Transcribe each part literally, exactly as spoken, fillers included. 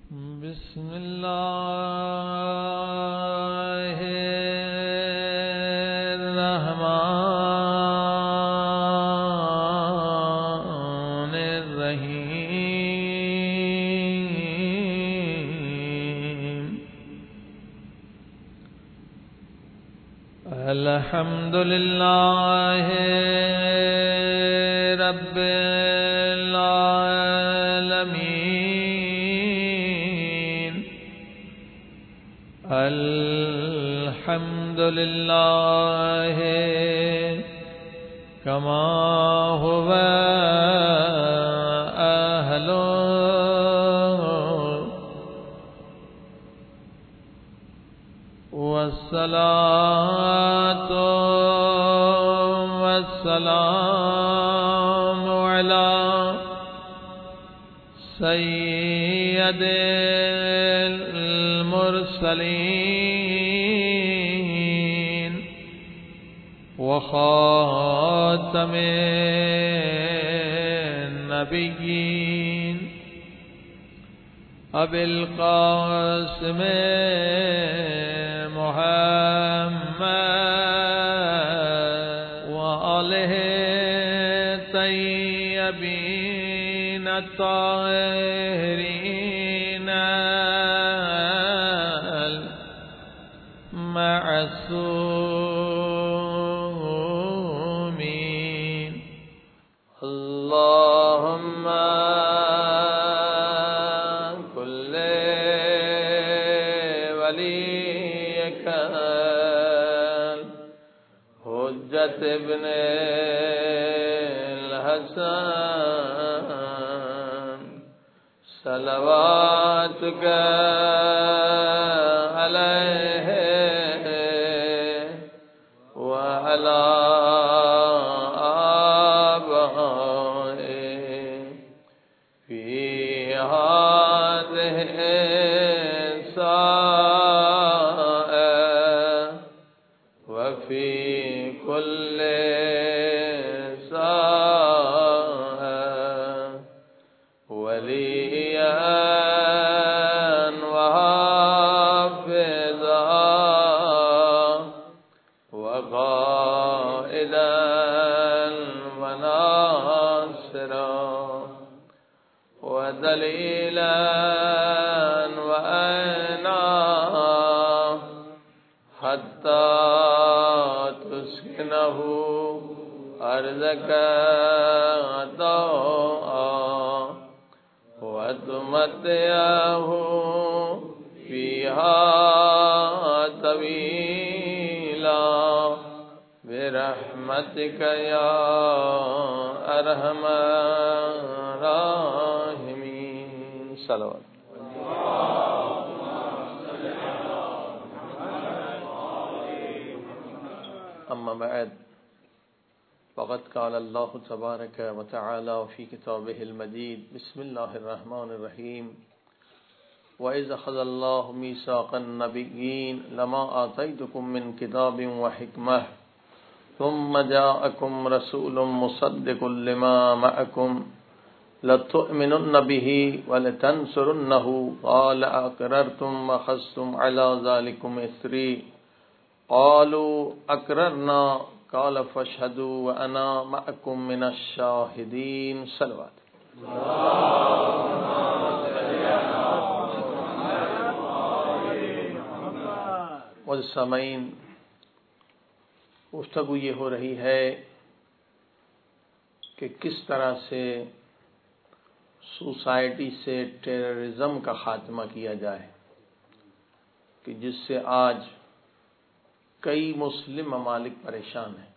بسم اللہ الرحمن الرحیم الحمد للہ رب العالمین الحمد للہ کما هو اہل والصلاة والسلام على سید المرسلین وخاتم النبیین ابی القاسم محمد وآلہ طیبین الطاہرین المعصومین اللہم کل ولیک حجت ابن الحسن صلواتک علیہ وعلی آبائہ فی ہذہ الساعة وفی کل ساعة ولیا وحافظا وقائدا وناصرا ودلیلا وعینا حتی تسکنہ ارضک طوعا وتمتعہ فیہا طویلا برحمتک یا ارحم الراحمین صلوات اما بعد فقد قال اللہ تبارک و تعالی فی کتابہ المجید بسم اللہ الرحمن الرحیم وَإِذْ أَخَذَ اللَّهُ مِيثَاقَ النَّبِيِّينَ لَمَا آتَيْتُكُم مِّن كِتَابٍ وَحِكْمَةٍ ثُمَّ جَاءَكُمْ رَسُولٌ مُصَدِّقٌ لِّمَا مَعَكُمْ لَتُؤْمِنُنَّ بِهِ وَلَتَنصُرُنَّهُ قَالَ أَقْرَرْتُمْ وَأَخَذْتُمْ عَلَىٰ ذَٰلِكُمْ إِصْرِي قَالُوا أَقْرَرْنَا قَالَ فَاشْهَدُوا وَأَنَا مَعَكُمْ مِنَ الشَّاهِدِينَ صلوات والسامعین، گفتگو یہ ہو رہی ہے کہ کس طرح سے سوسائٹی سے ٹیررزم کا خاتمہ کیا جائے کہ جس سے آج کئی مسلم ممالک پریشان ہیں۔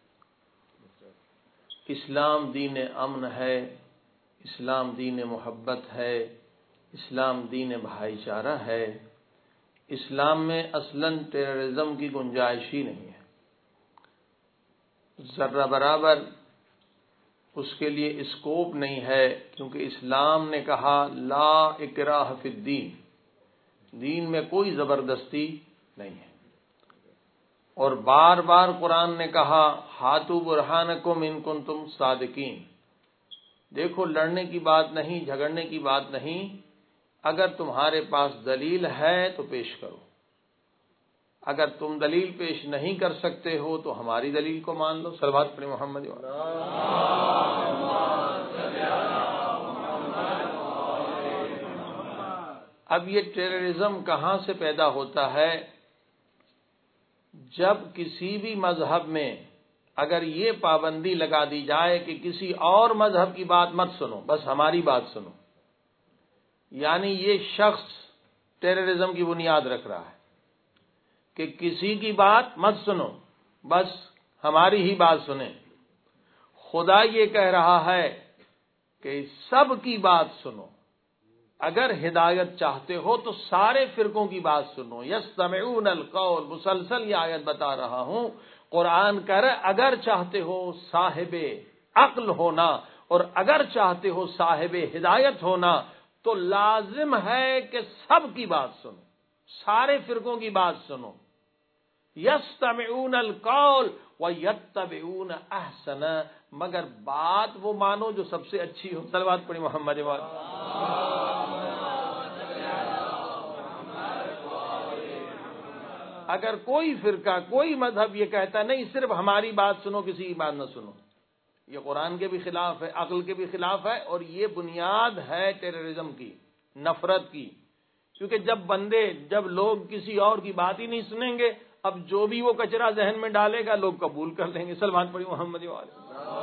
اسلام دین امن ہے، اسلام دین محبت ہے، اسلام دین بھائی چارہ ہے، اسلام میں اصلاً ٹیررزم کی گنجائش ہی نہیں ہے، ذرہ برابر اس کے لیے اسکوپ نہیں ہے، کیونکہ اسلام نے کہا لا اکراہ فی الدین، دین میں کوئی زبردستی نہیں ہے، اور بار بار قرآن نے کہا ہاتو برہانکم ان کنتم صادقین، دیکھو لڑنے کی بات نہیں، جھگڑنے کی بات نہیں، اگر تمہارے پاس دلیل ہے تو پیش کرو، اگر تم دلیل پیش نہیں کر سکتے ہو تو ہماری دلیل کو مان لو۔ صلوات پڑھیں محمد۔ اب یہ ٹیررزم کہاں سے پیدا ہوتا ہے؟ جب کسی بھی مذہب میں اگر یہ پابندی لگا دی جائے کہ کسی اور مذہب کی بات مت سنو، بس ہماری بات سنو، یعنی یہ شخص ٹیررزم کی بنیاد رکھ رہا ہے کہ کسی کی بات مت سنو، بس ہماری ہی بات سنیں۔ خدا یہ کہہ رہا ہے کہ سب کی بات سنو، اگر ہدایت چاہتے ہو تو سارے فرقوں کی بات سنو۔ یستمعون القول، مسلسل یہ آیت بتا رہا ہوں، قرآن کہہ رہا ہے اگر چاہتے ہو صاحب عقل ہونا اور اگر چاہتے ہو صاحب ہدایت ہونا تو لازم ہے کہ سب کی بات سنو، سارے فرقوں کی بات سنو۔ یستمعون القول ویتبعون احسن، مگر بات وہ مانو جو سب سے اچھی ہو۔ صلوات پڑھی محمد وآلہ۔ اگر کوئی فرقہ، کوئی مذہب یہ کہتا نہیں صرف ہماری بات سنو، کسی کی بات نہ سنو، یہ قرآن کے بھی خلاف ہے، عقل کے بھی خلاف ہے، اور یہ بنیاد ہے ٹیررزم کی، نفرت کی۔ کیونکہ جب بندے، جب لوگ کسی اور کی بات ہی نہیں سنیں گے، اب جو بھی وہ کچرا ذہن میں ڈالے گا لوگ قبول کر لیں گے۔ سلمان پڑھی محمد وآلہ۔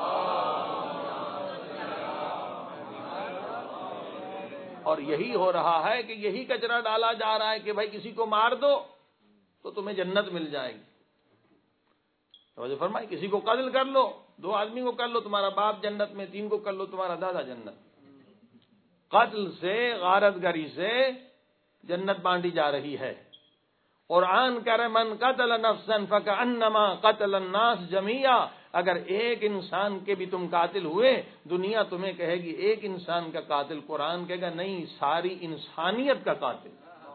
اور یہی ہو رہا ہے کہ یہی کچرا ڈالا جا رہا ہے کہ بھائی کسی کو مار دو تو تمہیں جنت مل جائے گی۔ توجہ فرمائی، کسی کو قتل کر لو، دو آدمی کو کر لو تمہارا باپ جنت میں، تین کو کر لو تمہارا دادا جنت۔ قتل سے، غارت گری سے جنت بانٹی جا رہی ہے۔ قرآن کہہ رہے من قتل نفسا فکأنما قتل الناس جميعا، اگر ایک انسان کے بھی تم قاتل ہوئے، دنیا تمہیں کہے گی ایک انسان کا قاتل، قرآن کہے گا نہیں، ساری انسانیت کا قاتل۔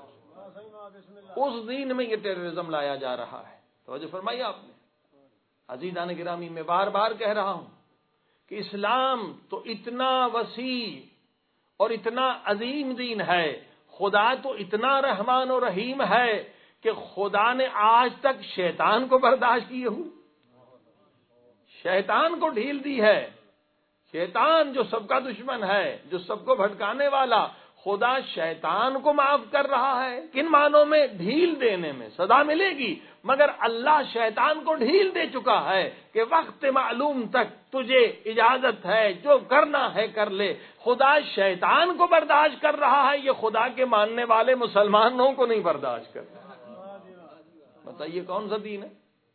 اس دین میں یہ ٹیررزم لایا جا رہا ہے۔ توجہ فرمائی آپ نے۔ عزیزان گرامی، میں بار بار کہہ رہا ہوں کہ اسلام تو اتنا وسیع اور اتنا عظیم دین ہے، خدا تو اتنا رحمان و رحیم ہے کہ خدا نے آج تک شیطان کو برداشت کیے ہوں، شیطان کو ڈھیل دی ہے۔ شیطان جو سب کا دشمن ہے، جو سب کو بھٹکانے والا، خدا شیطان کو معاف کر رہا ہے۔ کن معنوں میں؟ ڈھیل دینے میں سزا ملے گی، مگر اللہ شیطان کو ڈھیل دے چکا ہے کہ وقت معلوم تک تجھے اجازت ہے، جو کرنا ہے کر لے۔ خدا شیطان کو برداشت کر رہا ہے، یہ خدا کے ماننے والے مسلمانوں کو نہیں برداشت کرتا۔ بتائیے کون سا دین ہے؟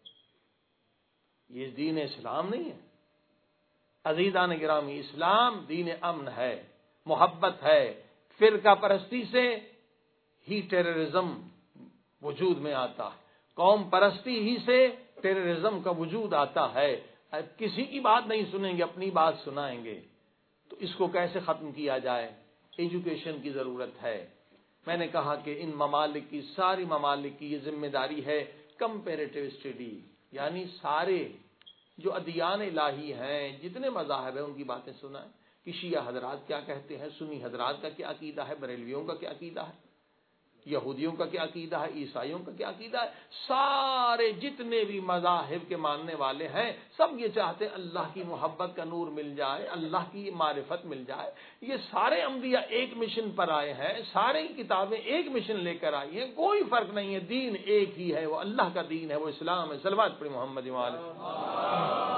یہ دین اسلام نہیں ہے۔ عزیزان گرامی، اسلام دین امن ہے، محبت ہے۔ فرقہ پرستی سے ہی ٹیررزم وجود میں آتا ہے، قوم پرستی ہی سے ٹیررزم کا وجود آتا ہے۔ کسی کی بات نہیں سنیں گے، اپنی بات سنائیں گے، تو اس کو کیسے ختم کیا جائے؟ ایجوکیشن کی ضرورت ہے۔ میں نے کہا کہ ان ممالک کی، ساری ممالک کی یہ ذمہ داری ہے کمپیریٹیو اسٹڈی، یعنی سارے جو ادیان الہی ہیں، جتنے مذاہب ہیں، ان کی باتیں سنائیں کہ شیعہ حضرات کیا کہتے ہیں، سنی حضرات کا کیا عقیدہ ہے، بریلویوں کا کیا عقیدہ ہے، یہودیوں کا کیا عقیدہ ہے، عیسائیوں کا کیا عقیدہ ہے۔ سارے جتنے بھی مذاہب کے ماننے والے ہیں، سب یہ چاہتے ہیں اللہ کی محبت کا نور مل جائے، اللہ کی معرفت مل جائے۔ یہ سارے انبیاء ایک مشن پر آئے ہیں، سارے کتابیں ایک مشن لے کر آئی ہیں، کوئی فرق نہیں ہے، دین ایک ہی ہے، وہ اللہ کا دین ہے، وہ اسلام ہے۔ صلوات پڑھیں محمد وآلہ۔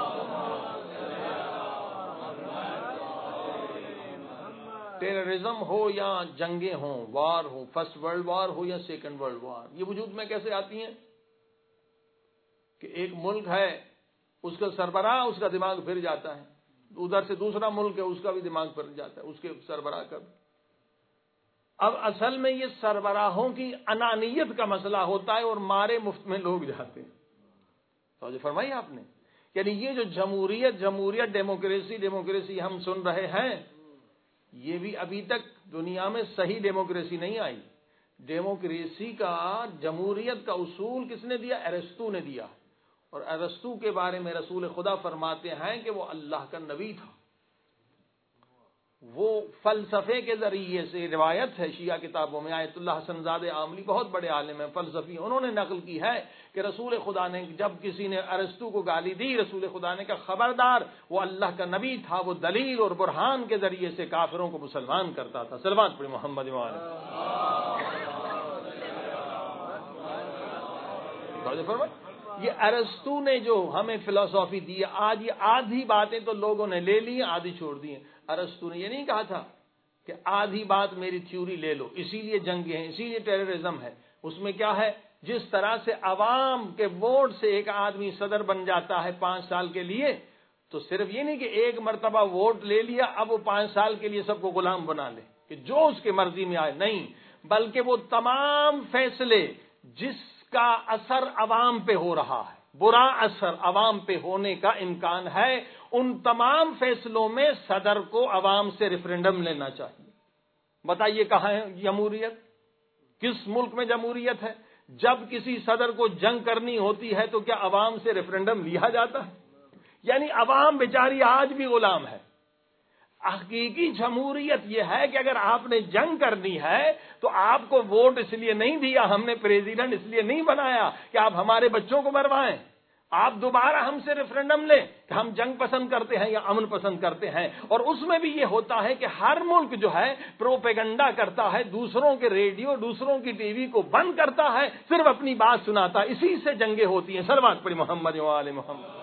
ٹیررزم ہو یا جنگیں ہوں، وار ہو، فرسٹ ورلڈ وار ہو یا سیکنڈ ورلڈ وار، یہ وجود میں کیسے آتی ہیں؟ کہ ایک ملک ہے، اس کا سربراہ، اس کا دماغ پھر جاتا ہے، ادھر سے دوسرا ملک ہے، اس کا بھی دماغ پھر جاتا ہے، اس کے سربراہ کا بھی۔ اب اصل میں یہ سربراہوں کی انانیت کا مسئلہ ہوتا ہے اور مارے مفت میں لوگ جاتے ہیں۔ توجہ فرمائی آپ نے؟ یعنی یہ جو جمہوریت جمہوریت ڈیموکریسی ڈیموکریسی ہم سن رہے ہیں، یہ بھی ابھی تک دنیا میں صحیح ڈیموکریسی نہیں آئی۔ ڈیموکریسی کا، جمہوریت کا اصول کس نے دیا؟ ارسطو نے دیا، اور ارسطو کے بارے میں رسول خدا فرماتے ہیں کہ وہ اللہ کا نبی تھا۔ وہ فلسفے کے ذریعے سے روایت ہے شیعہ کتابوں میں، آیت اللہ حسن زادہ عاملی بہت بڑے عالم ہیں فلسفی، انہوں نے نقل کی ہے کہ رسول خدا نے جب کسی نے ارسطو کو گالی دی، رسول خدا نے کہا خبردار، وہ اللہ کا نبی تھا، وہ دلیل اور برہان کے ذریعے سے کافروں کو مسلمان کرتا تھا۔ صلوات پڑھی محمد وعلہ۔ یہ ارسطو نے جو ہمیں فلسفی دی، آج یہ آدھی باتیں تو لوگوں نے لے لی، آدھی چھوڑ دی ہیں۔ ارسطو نے یہ نہیں کہا تھا کہ آدھی بات میری تھیوری لے لو، اسی لیے جنگیں ہیں، اسی لیے ٹیررزم ہے۔ اس میں کیا ہے، جس طرح سے عوام کے ووٹ سے ایک آدمی صدر بن جاتا ہے پانچ سال کے لیے، تو صرف یہ نہیں کہ ایک مرتبہ ووٹ لے لیا اب وہ پانچ سال کے لیے سب کو غلام بنا لے کہ جو اس کے مرضی میں آئے، نہیں، بلکہ وہ تمام فیصلے جس کا اثر عوام پہ ہو رہا ہے، برا اثر عوام پہ ہونے کا امکان ہے، ان تمام فیصلوں میں صدر کو عوام سے ریفرنڈم لینا چاہیے۔ بتائیے کہاں ہے جمہوریت؟ کس ملک میں جمہوریت ہے؟ جب کسی صدر کو جنگ کرنی ہوتی ہے تو کیا عوام سے ریفرنڈم لیا جاتا ہے؟ یعنی عوام بیچاری آج بھی غلام ہے۔ حقیقی جمہوریت یہ ہے کہ اگر آپ نے جنگ کرنی ہے تو آپ کو ووٹ اس لیے نہیں دیا، ہم نے پریزیڈنٹ اس لیے نہیں بنایا کہ آپ ہمارے بچوں کو مروائیں، آپ دوبارہ ہم سے ریفرنڈم لیں کہ ہم جنگ پسند کرتے ہیں یا امن پسند کرتے ہیں۔ اور اس میں بھی یہ ہوتا ہے کہ ہر ملک جو ہے پروپیگنڈا کرتا ہے، دوسروں کے ریڈیو، دوسروں کی ٹی وی کو بند کرتا ہے، صرف اپنی بات سناتا ہے، اسی سے جنگیں ہوتی ہیں۔ صلوات پڑھی محمد و آل محمد۔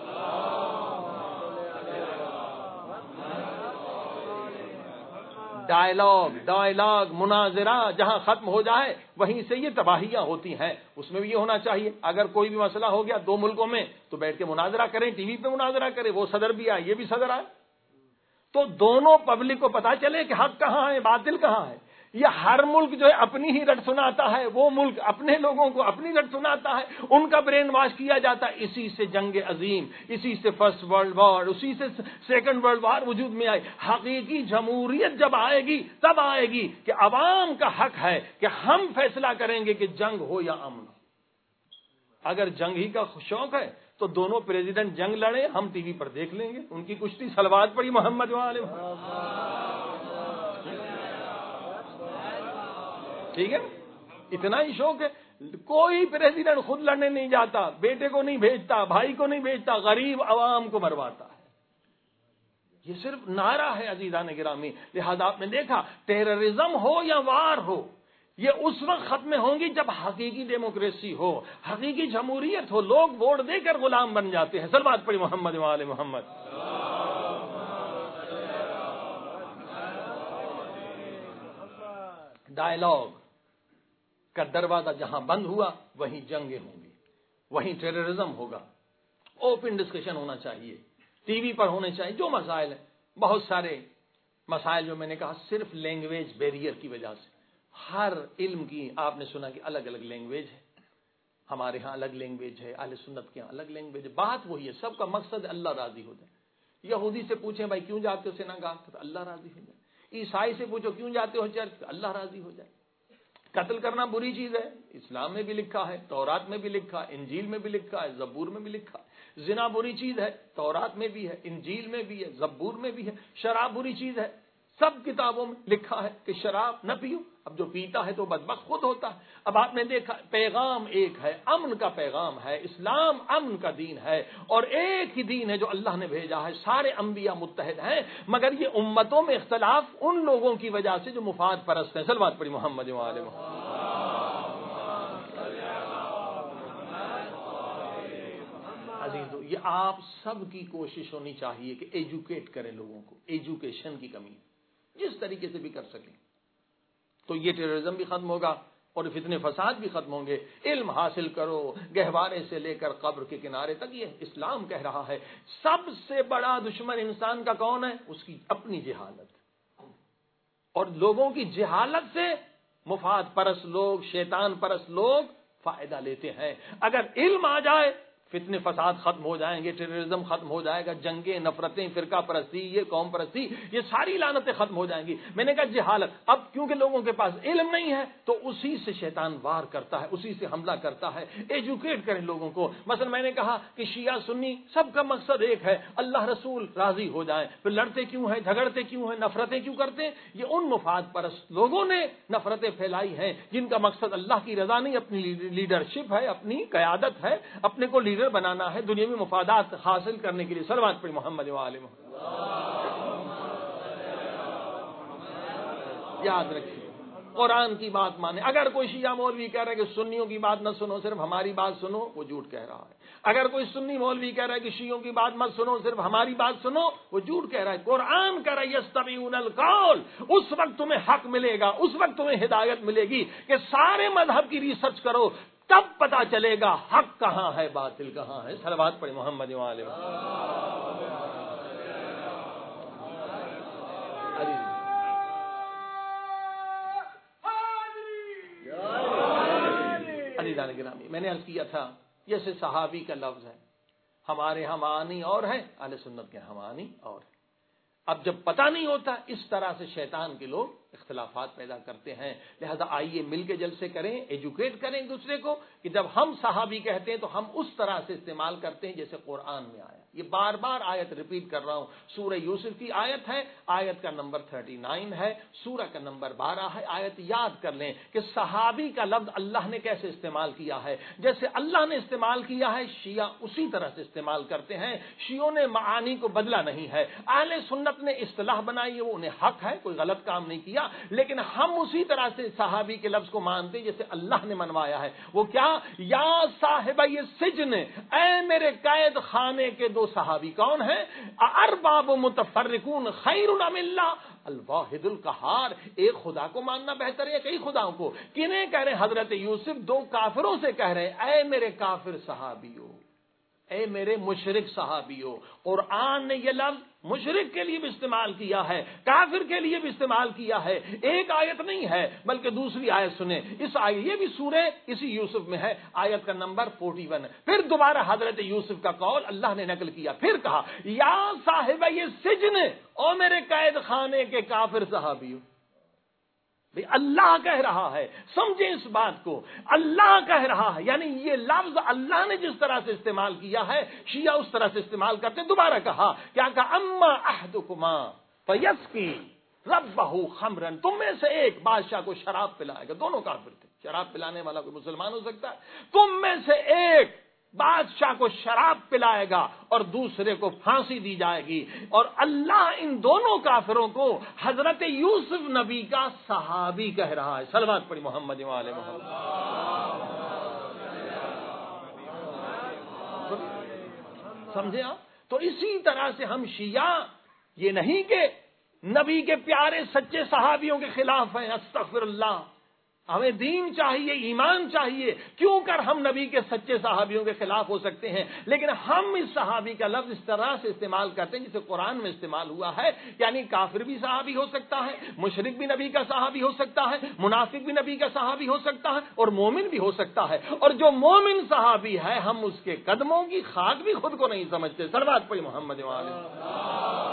ڈائلاگ ڈائلاگ مناظرہ جہاں ختم ہو جائے وہیں سے یہ تباہیاں ہوتی ہیں۔ اس میں بھی یہ ہونا چاہیے، اگر کوئی بھی مسئلہ ہو گیا دو ملکوں میں تو بیٹھ کے مناظرہ کریں، ٹی وی پہ مناظرہ کریں، وہ صدر بھی آئے یہ بھی صدر آئے، تو دونوں پبلک کو پتا چلے کہ حق کہاں ہے باطل کہاں ہے۔ یہ ہر ملک جو ہے اپنی ہی رٹ سناتا ہے، وہ ملک اپنے لوگوں کو اپنی رٹ سناتا ہے، ان کا برین واش کیا جاتا ہے۔ اسی سے جنگ عظیم، اسی سے فرسٹ ورلڈ وار، اسی سے سیکنڈ ورلڈ وار وجود میں آئی۔ حقیقی جمہوریت جب آئے گی تب آئے گی کہ عوام کا حق ہے کہ ہم فیصلہ کریں گے کہ جنگ ہو یا امن۔ اگر جنگ ہی کا شوق ہے تو دونوں پریزیڈنٹ جنگ لڑے، ہم ٹی وی پر دیکھ لیں گے ان کی کشتی۔ صلوات پڑھی محمد وعلہ۔ ٹھیک ہے، اتنا ہی شوق ہے۔ کوئی پریزیڈنٹ خود لڑنے نہیں جاتا، بیٹے کو نہیں بھیجتا، بھائی کو نہیں بھیجتا، غریب عوام کو مرواتا ہے۔ یہ صرف نعرہ ہے عزیزان گرامی۔ لہذا آپ نے دیکھا ٹیررزم ہو یا وار ہو، یہ اس وقت ختم ہوں گی جب حقیقی ڈیموکریسی ہو، حقیقی جمہوریت ہو، لوگ ووٹ دے کر غلام بن جاتے ہیں۔ صلوات پڑھی محمد وعلى محمد۔ ڈائلاگ کا دروازہ جہاں بند ہوا وہیں جنگیں ہوں گی، وہیں ٹیررزم ہوگا۔ اوپن ڈسکشن ہونا چاہیے، ٹی وی پر ہونے چاہیے۔ جو مسائل ہیں، بہت سارے مسائل جو میں نے کہا صرف لینگویج بیریئر کی وجہ سے، ہر علم کی آپ نے سنا کہ الگ الگ لینگویج ہے، ہمارے ہاں الگ لینگویج ہے، اہل سنت کے ہاں الگ لینگویج ہے۔ بات وہی ہے، سب کا مقصد اللہ راضی ہو جائے۔ یہودی سے پوچھیں بھائی کیوں جاتے ہو سیناگاگ، تو اللہ راضی ہو جائے۔ عیسائی سے پوچھو کیوں جاتے ہو چرچ، اللہ راضی ہو جائے۔ قتل کرنا بری چیز ہے، اسلام میں بھی لکھا ہے، تورات میں بھی لکھا ہے، انجیل میں بھی لکھا ہے، زبور میں بھی لکھا ہے۔ زنا بری چیز ہے، تورات میں بھی ہے، انجیل میں بھی ہے، زبور میں بھی ہے۔ شراب بری چیز ہے، سب کتابوں میں لکھا ہے کہ شراب نہ پیو۔ اب جو پیتا ہے تو بدبخت خود ہوتا ہے۔ اب آپ نے دیکھا پیغام ایک ہے، امن کا پیغام ہے، اسلام امن کا دین ہے، اور ایک ہی دین ہے جو اللہ نے بھیجا ہے، سارے انبیاء متحد ہیں، مگر یہ امتوں میں اختلاف ان لوگوں کی وجہ سے جو مفاد پرست ہیں۔ صلوات پڑھی محمد وعلى محمد۔ عزیزو، یہ آپ سب کی کوشش ہونی چاہیے کہ ایجوکیٹ کریں لوگوں کو، ایجوکیشن کی کمی جس طریقے سے بھی کر سکیں، تو یہ ٹیررزم بھی ختم ہوگا اور فتنے فساد بھی ختم ہوں گے۔ علم حاصل کرو، گہوارے سے لے کر قبر کے کنارے تک، یہ اسلام کہہ رہا ہے سب سے بڑا دشمن انسان کا کون ہے؟ اس کی اپنی جہالت، اور لوگوں کی جہالت سے مفاد پرست لوگ، شیطان پرست لوگ فائدہ لیتے ہیں۔ اگر علم آ جائے فتنے فساد ختم ہو جائیں گے، ٹیررزم ختم ہو جائے گا، جنگیں، نفرتیں، فرقہ پرستی، یہ قوم پرستی، یہ ساری لعنتیں ختم ہو جائیں گی۔ میں نے کہا جہالت، اب کیونکہ لوگوں کے پاس علم نہیں ہے تو اسی سے شیطان وار کرتا ہے، اسی سے حملہ کرتا ہے۔ ایجوکیٹ کریں لوگوں کو۔ مثلا میں نے کہا کہ شیعہ سنی سب کا مقصد ایک ہے، اللہ رسول راضی ہو جائیں، پھر لڑتے کیوں ہیں، جھگڑتے کیوں ہیں، نفرتیں کیوں کرتے ہیں؟ یہ ان مفاد پرست لوگوں نے نفرتیں پھیلائی ہیں جن کا مقصد اللہ کی رضا نہیں، اپنی لیڈرشپ ہے، اپنی قیادت ہے، اپنے کو لیڈر بنانا ہے، دنیاوی مفادات حاصل کرنے کے لیے۔ صلوات پڑھ محمد و آل محمد۔ یاد رکھیے، قرآن کی بات مانے۔ اگر کوئی شیعہ مولوی کہہ رہا ہے کہ سنیوں کی بات نہ سنو، صرف ہماری بات سنو، وہ جھوٹ کہہ رہا ہے۔ اگر کوئی سنی مولوی کہہ رہا ہے کہ شیعوں کی بات مت سنو، صرف ہماری بات سنو، وہ جھوٹ کہہ رہا ہے۔ قرآن کہہ رہا ہے یستمعون القول، اس وقت تمہیں حق ملے گا، اس وقت تمہیں ہدایت ملے گی کہ سارے مذہب کی ریسرچ کرو، تب پتا چلے گا حق کہاں ہے، باطل کہاں ہے۔ صلوات پڑھ محمد و آل محمد۔ عزیزان گرامی، میں نے عرض کیا تھا جیسے صحابی کا لفظ ہے، ہمارے ہاں معنی اور ہے، اہل سنت کے ہاں معنی اور ہے۔ اب جب پتہ نہیں ہوتا، اس طرح سے شیطان کے لوگ اختلافات پیدا کرتے ہیں۔ لہذا آئیے مل کے جلسے کریں، ایجوکیٹ کریں ایک دوسرے کو کہ جب ہم صحابی کہتے ہیں تو ہم اس طرح سے استعمال کرتے ہیں جیسے قرآن میں آیا۔ یہ بار بار آیت ریپیٹ کر رہا ہوں، سورہ یوسف کی آیت ہے، آیت کا نمبر انتیس ہے، سورہ کا نمبر بارہ ہے۔ آیت یاد کر لیں کہ صحابی کا لفظ اللہ نے کیسے استعمال کیا ہے، جیسے اللہ نے استعمال کیا ہے شیعہ اسی طرح سے استعمال کرتے ہیں۔ شیعوں نے معانی کو بدلا نہیں ہے، اہل سنت نے اصطلاح بنائی ہے، وہ انہیں حق ہے، کوئی غلط کام نہیں کیا، لیکن ہم اسی طرح سے صحابی کے لفظ کو مانتے ہیں جیسے اللہ نے منوایا ہے۔ وہ کیا؟ یا صاحب یہ سجن، اے میرے قید خانے کے دو صحابی کون ہیں؟ ارباب متفرقون خیر ام اللہ الواحد القہار، ایک خدا کو ماننا بہتر ہے کئی خداؤں کو؟ کنہیں کہہ رہے ہیں؟ حضرت یوسف دو کافروں سے کہہ رہے ہیں، اے میرے کافر صحابیوں، اے میرے مشرک صحابیوں۔ قرآن نے یہ لفظ مشرک کے لیے بھی استعمال کیا ہے، کافر کے لیے بھی استعمال کیا ہے۔ ایک آیت نہیں ہے بلکہ دوسری آیت سنیں، اس آیت یہ بھی سورہ اسی یوسف میں ہے، آیت کا نمبر اکتالیس ہے۔ پھر دوبارہ حضرت یوسف کا قول اللہ نے نقل کیا، پھر کہا یا صاحب یہ سجن، او میرے قید خانے کے کافر صحابیوں۔ بھئی اللہ کہہ رہا ہے، سمجھیں اس بات کو، اللہ کہہ رہا ہے، یعنی یہ لفظ اللہ نے جس طرح سے استعمال کیا ہے شیعہ اس طرح سے استعمال کرتے۔ دوبارہ کہا کیا کہا؟ اما احدکما فیسقی ربہ خمرن، تم میں سے ایک بادشاہ کو شراب پلائے گا۔ دونوں کافر تھے، شراب پلانے والا کوئی مسلمان ہو سکتا ہے؟ تم میں سے ایک بادشاہ کو شراب پلائے گا اور دوسرے کو پھانسی دی جائے گی، اور اللہ ان دونوں کافروں کو حضرت یوسف نبی کا صحابی کہہ رہا ہے۔ صلوات پڑھی محمد و آل محمد۔ سمجھے آپ؟ تو اسی طرح سے ہم شیعہ یہ نہیں کہ نبی کے پیارے سچے صحابیوں کے خلاف ہیں، استغفر اللہ، ہمیں دین چاہیے، ایمان چاہیے، کیوں کر ہم نبی کے سچے صحابیوں کے خلاف ہو سکتے ہیں، لیکن ہم اس صحابی کا لفظ اس طرح سے استعمال کرتے ہیں جسے قرآن میں استعمال ہوا ہے، یعنی کافر بھی صحابی ہو سکتا ہے، مشرک بھی نبی کا صحابی ہو سکتا ہے، منافق بھی نبی کا صحابی ہو سکتا ہے، اور مومن بھی ہو سکتا ہے، اور جو مومن صحابی ہے ہم اس کے قدموں کی خاک بھی خود کو نہیں سمجھتے۔ صلوات پڑھی محمد و آل محمد۔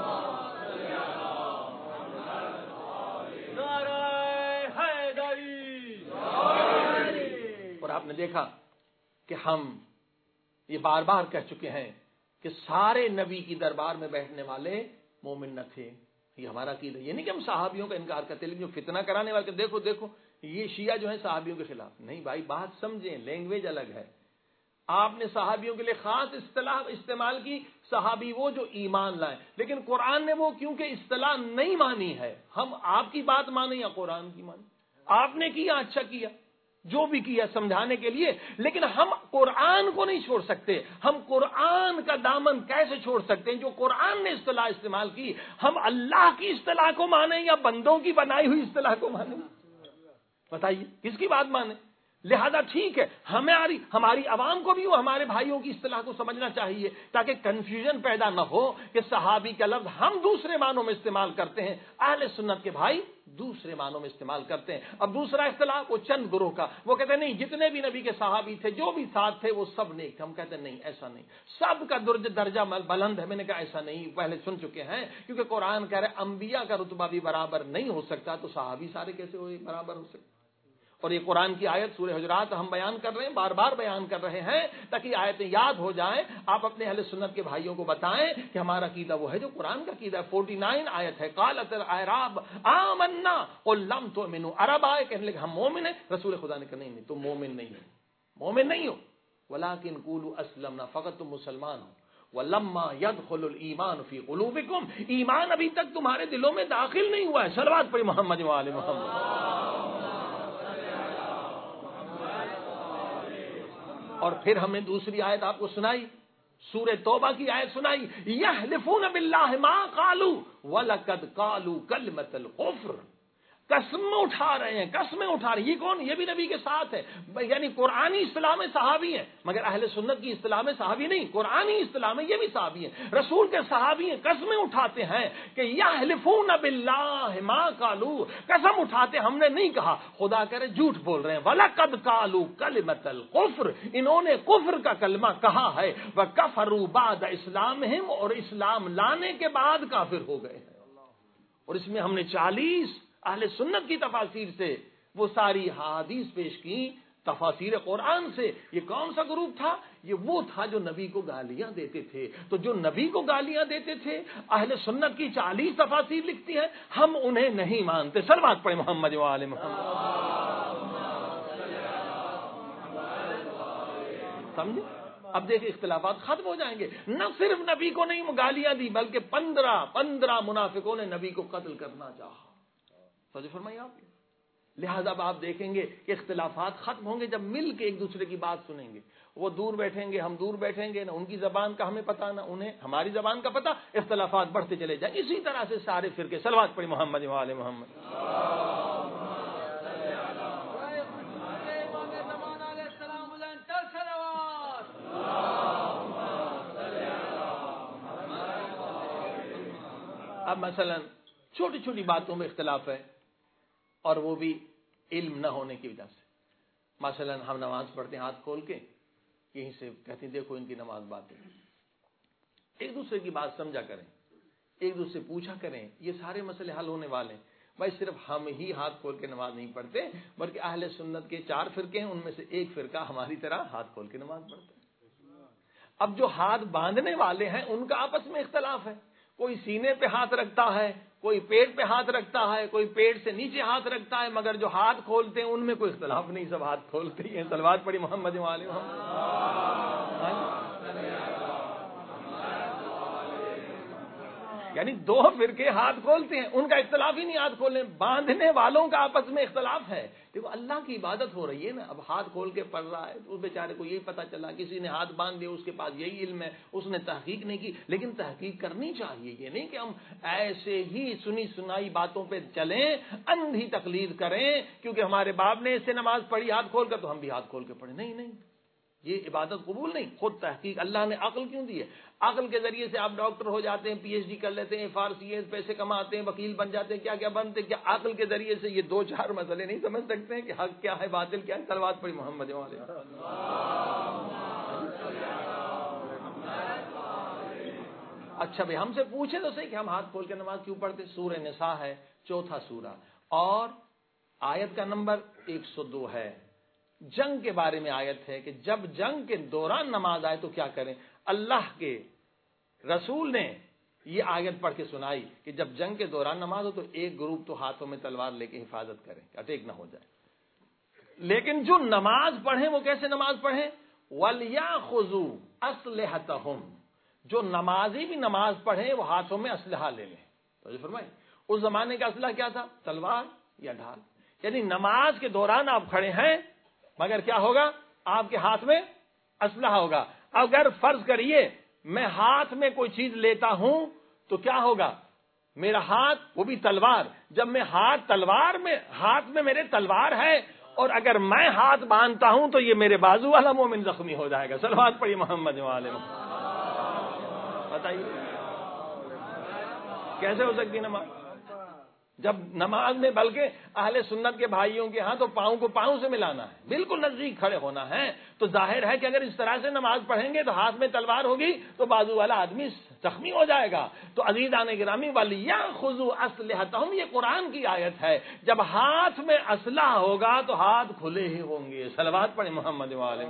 اور آپ نے دیکھا کہ ہم یہ بار بار کہہ چکے ہیں کہ سارے نبی کی دربار میں بیٹھنے والے مومن نہ تھے، یہ ہمارا عقیدہ۔ یہ نہیں کہ ہم صحابیوں کا انکار کرتے، لیکن جو فتنہ کرانے والے دیکھو دیکھو یہ شیعہ جو ہیں صحابیوں کے خلاف، نہیں بھائی بات سمجھیں، لینگویج الگ ہے۔ آپ نے صحابیوں کے لیے خاص اصطلاح استعمال کی، صحابی وہ جو ایمان لائیں، لیکن قرآن نے وہ کیونکہ اصطلاح نہیں مانی ہے، ہم آپ کی بات مانیں یا قرآن کی مانیں؟ آپ نے کیا اچھا کیا، جو بھی کیا سمجھانے کے لیے، لیکن ہم قرآن کو نہیں چھوڑ سکتے۔ ہم قرآن کا دامن کیسے چھوڑ سکتے ہیں؟ جو قرآن نے اصطلاح استعمال کی، ہم اللہ کی اصطلاح کو مانیں یا بندوں کی بنائی ہوئی اصطلاح کو مانیں؟ بتائیے کس کی بات مانیں؟ لہذا ٹھیک ہے ہماری ہماری عوام کو بھی وہ ہمارے بھائیوں کی اصطلاح کو سمجھنا چاہیے تاکہ کنفیوژن پیدا نہ ہو کہ صحابی کا لفظ ہم دوسرے معنوں میں استعمال کرتے ہیں، اہل سنت کے بھائی دوسرے معنوں میں استعمال کرتے ہیں۔ اب دوسرا اختلاف وہ چند گروہ کا، وہ کہتے ہیں نہیں جتنے بھی نبی کے صحابی تھے جو بھی ساتھ تھے وہ سب نیک تھے۔ ہم کہتے ہیں نہیں ایسا نہیں، سب کا درجہ درجہ بلند ہے۔ میں نے کہا ایسا نہیں، پہلے سن چکے ہیں، کیونکہ قرآن کہہ رہے انبیاء کا رتبہ بھی برابر نہیں ہو سکتا تو صحابی سارے کیسے ہوئے برابر ہو سکتے؟ اور یہ قرآن کی آیت سورہ حجرات ہم بیان کر رہے ہیں، بار بار بیان کر رہے ہیں تاکہ آیتیں یاد ہو جائیں۔ آپ اپنے اہل سنت کے بھائیوں کو بتائیں کہ ہمارا عقیدہ وہ ہے جو قرآن کا عقیدہ ہے۔ فورٹی نائن آیت ہے، قالت الاعراب آمنا قل لم تؤمنوا، عرب آئے کہنے لگے ہم مومن ہیں، رسول خدا نے کہا نہیں نہیں تم مومن نہیں ہو، مومن نہیں ہو، ولکن قولوا اسلمنا، فقط تم مسلمان ہو، ولما يدخل الايمان في قلوبكم، ایمان ابھی تک تمہارے دلوں میں داخل نہیں ہوا ہے۔ صلوات پڑھی محمد و آل محمد۔ اور پھر ہم نے دوسری آیت آپ کو سنائی، سورہ توبہ کی آیت سنائی، یحلفون باللہ ما قالوا ولقد قالوا کلمۃ الکفر، قسمیں اٹھا رہے ہیں، قسمیں اٹھا رہے ہیں۔ یہ کون؟ یہ بھی نبی کے ساتھ ہے، یعنی قرآنی اصطلاح میں صحابی ہیں، مگر اہل سنت کی اصطلاح میں صحابی نہیں، قرآنی اصطلاح میں یہ بھی صحابی ہیں، رسول کے صحابی ہیں۔ قسمیں اٹھاتے ہیں کہ یحلفون باللہ ما قالوا، قسم اٹھاتے ہم نے نہیں کہا، خدا کرے جھوٹ بول رہے ہیں، وَلَقَدْ قَالُوا كَلِمَةَ الْكُفْرِ، انہوں نے کفر کا کلمہ کہا ہے، وَكَفَرُوا بَعْدَ إِسْلَامِهِمْ، اور اسلام لانے کے بعد کافر ہو گئے ہیں۔ اور اس میں ہم نے چالیس اہل سنت کی تفاسیر سے وہ ساری حدیث پیش کی، تفاسیر قرآن سے۔ یہ کون سا گروپ تھا؟ یہ وہ تھا جو نبی کو گالیاں دیتے تھے۔ تو جو نبی کو گالیاں دیتے تھے اہل سنت کی چالیس تفاسیر لکھتی ہیں، ہم انہیں نہیں مانتے۔ صلوات پڑھیں محمد و آل محمد۔ سمجھے؟ اب دیکھیں اختلافات ختم ہو جائیں گے۔ نہ صرف نبی کو نہیں گالیاں دی بلکہ پندرہ پندرہ منافقوں نے نبی کو قتل کرنا چاہا۔ سمجھ فرمائیے آپ؟ لہذا اب آپ دیکھیں گے کہ اختلافات ختم ہوں گے جب مل کے ایک دوسرے کی بات سنیں گے۔ وہ دور بیٹھیں گے، ہم دور بیٹھیں گے، نہ ان کی زبان کا ہمیں پتہ نہ انہیں ہماری زبان کا پتہ، اختلافات بڑھتے چلے جائیں۔ اسی طرح سے سارے فرقے۔ صلوات پڑھی محمد و آل محمد۔ اب مثلا چھوٹی چھوٹی باتوں میں اختلاف ہے اور وہ بھی علم نہ ہونے کی وجہ سے۔ مثلا ہم نماز پڑھتے ہیں ہاتھ کھول کے، یہیں سے کہتے ہیں دیکھو ان کی نماز باتیں، ایک دوسرے کی بات سمجھا کریں، ایک دوسرے سے پوچھا کریں، یہ سارے مسئلے حل ہونے والے ہیں۔ بھائی صرف ہم ہی ہاتھ کھول کے نماز نہیں پڑھتے بلکہ اہل سنت کے چار فرقے ہیں، ان میں سے ایک فرقہ ہماری طرح ہاتھ کھول کے نماز پڑھتا ہے۔ اب جو ہاتھ باندھنے والے ہیں ان کا آپس میں اختلاف ہے، کوئی سینے پہ ہاتھ رکھتا ہے، کوئی پیٹ پہ ہاتھ رکھتا ہے، کوئی پیٹ سے نیچے ہاتھ رکھتا ہے، مگر جو ہاتھ کھولتے ہیں ان میں کوئی اختلاف نہیں، سب ہاتھ کھولتے ہی ہیں۔ صلوات پڑھی محمد و آل محمد۔ یعنی دو فرقے ہاتھ کھولتے ہیں، ان کا اختلاف ہی نہیں ہاتھ کھولنے، باندھنے والوں کا آپس میں اختلاف ہے۔ دیکھو اللہ کی عبادت ہو رہی ہے نا، اب ہاتھ کھول کے پڑھ رہا ہے تو اس بیچارے کو یہی پتا چلا، کسی نے ہاتھ باندھ دیا، اس کے پاس یہی علم ہے، اس نے تحقیق نہیں کی، لیکن تحقیق کرنی چاہیے۔ یہ نہیں کہ ہم ایسے ہی سنی سنائی باتوں پہ چلیں، اندھی تقلید کریں، کیونکہ ہمارے باپ نے اس سے نماز پڑھی ہاتھ کھول کر تو ہم بھی ہاتھ کھول کے پڑھیں۔ نہیں نہیں، یہ عبادت قبول نہیں۔ خود تحقیق، اللہ نے عقل کیوں دی ہے؟ عقل کے ذریعے سے آپ ڈاکٹر ہو جاتے ہیں، پی ایچ ڈی کر لیتے ہیں، فارسی پیسے کماتے ہیں، وکیل بن جاتے ہیں، کیا کیا بنتے ہیں۔ کیا عقل کے ذریعے سے یہ دو چار مسئلے نہیں سمجھ سکتے ہیں کہ حق کیا ہے، باطل کیا ہے؟ صلوات پڑھی محمد و آل محمد۔ اچھا بھائی ہم سے پوچھیں تو صحیح کہ ہم ہاتھ کھول کے نماز کیوں پڑھتے؟ سورہ نساء ہے، چوتھا سورہ، اور آیت کا نمبر ایک سو دو ہے۔ جنگ کے بارے میں آیت ہے کہ جب جنگ کے دوران نماز آئے تو کیا کریں۔ اللہ کے رسول نے یہ آیت پڑھ کے سنائی کہ جب جنگ کے دوران نماز ہو تو ایک گروپ تو ہاتھوں میں تلوار لے کے حفاظت کریں، اٹیک نہ ہو جائے، لیکن جو نماز پڑھیں وہ کیسے نماز پڑھیں؟ وَلْيَأْخُذُوا أَسْلِحَتَهُمْ، جو نمازی بھی نماز پڑھیں وہ ہاتھوں میں اسلحہ لے لیں۔ تو فرمائیں اس زمانے کا اسلحہ کیا تھا؟ تلوار یا ڈھال۔ یعنی نماز کے دوران آپ کھڑے ہیں مگر کیا ہوگا؟ آپ کے ہاتھ میں اسلحہ ہوگا۔ اگر فرض کریے میں ہاتھ میں کوئی چیز لیتا ہوں تو کیا ہوگا؟ میرا ہاتھ وہ بھی تلوار، جب میں ہاتھ تلوار میں ہاتھ میں میرے تلوار ہے اور اگر میں ہاتھ باندھتا ہوں تو یہ میرے بازو والا مومن زخمی ہو جائے گا. صلوات پڑھی محمد والے. بتائیے کیسے ہو سکتی نماز؟ جب نماز میں بلکہ اہل سنت کے بھائیوں کے ہاں تو پاؤں کو پاؤں سے ملانا ہے, بالکل نزدیک کھڑے ہونا ہے. تو ظاہر ہے کہ اگر اس طرح سے نماز پڑھیں گے تو ہاتھ میں تلوار ہوگی تو بازو والا آدمی زخمی ہو جائے گا. تو عزیزان گرامی وَلْيَأْخُذُوا أَسْلِحَتَهُمْ, یہ قرآن کی آیت ہے. جب ہاتھ میں اسلحہ ہوگا تو ہاتھ کھلے ہی ہوں گے. صلوات پڑھیں محمد والے.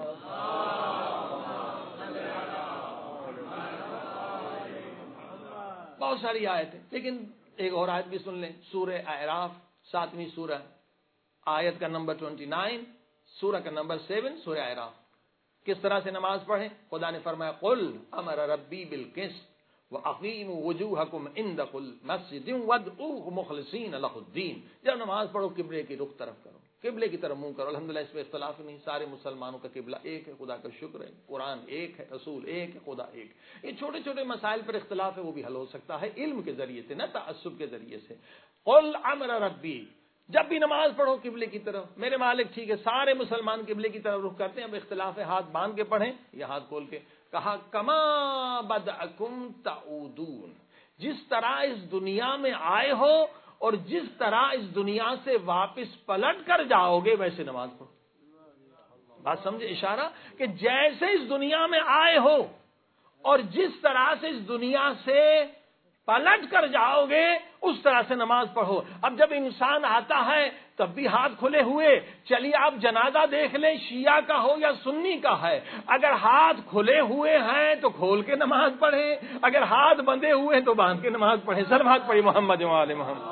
بہت ساری آیتیں, لیکن ایک اور آیت بھی سن لیں. سورہ اعراف ساتویں سورہ, آیت کا نمبر ٹوئنٹی نائن, سورہ کا نمبر سیون, سورہ اعراف. کس طرح سے نماز پڑھیں؟ خدا نے فرمایا قل امر ربی بالقسط واقیموا وجوہکم عند کل مسجد وادعوہ مخلصین لہ الدین. جب نماز پڑھو قبلے کی رخ طرف کرو, قبلے کی طرف منہ کرو. الحمدللہ اس میں اختلاف نہیں, سارے مسلمانوں کا قبلہ ایک ہے, خدا کا شکر ہے. قرآن ایک ہے, رسول ایک ہے, خدا ایک. یہ چھوٹے چھوٹے مسائل پر اختلاف ہے, وہ بھی حل ہو سکتا ہے علم کے ذریعے سے, نہ تعصب کے ذریعے سے. قل امر ربی, جب بھی نماز پڑھو قبلے کی طرف. میرے مالک ٹھیک ہے, سارے مسلمان قبلے کی طرف رخ کرتے ہیں. اب اختلاف ہے, ہاتھ باندھ کے پڑھیں یا ہاتھ کھول کے. کہا کما بدأکم تعودون, جس طرح اس دنیا میں آئے ہو اور جس طرح اس دنیا سے واپس پلٹ کر جاؤ گے ویسے نماز پڑھو. بات سمجھے اشارہ, کہ جیسے اس دنیا میں آئے ہو اور جس طرح سے اس دنیا سے پلٹ کر جاؤ گے اس طرح سے نماز پڑھو. اب جب انسان آتا ہے تب بھی ہاتھ کھلے ہوئے. چلیے آپ جنازہ دیکھ لیں, شیعہ کا ہو یا سنی کا ہے, اگر ہاتھ کھلے ہوئے ہیں تو کھول کے نماز پڑھیں, اگر ہاتھ بندھے ہوئے ہیں تو باندھ کے نماز پڑھیں. سر ہاتھ پڑھی محمد وآل محمد.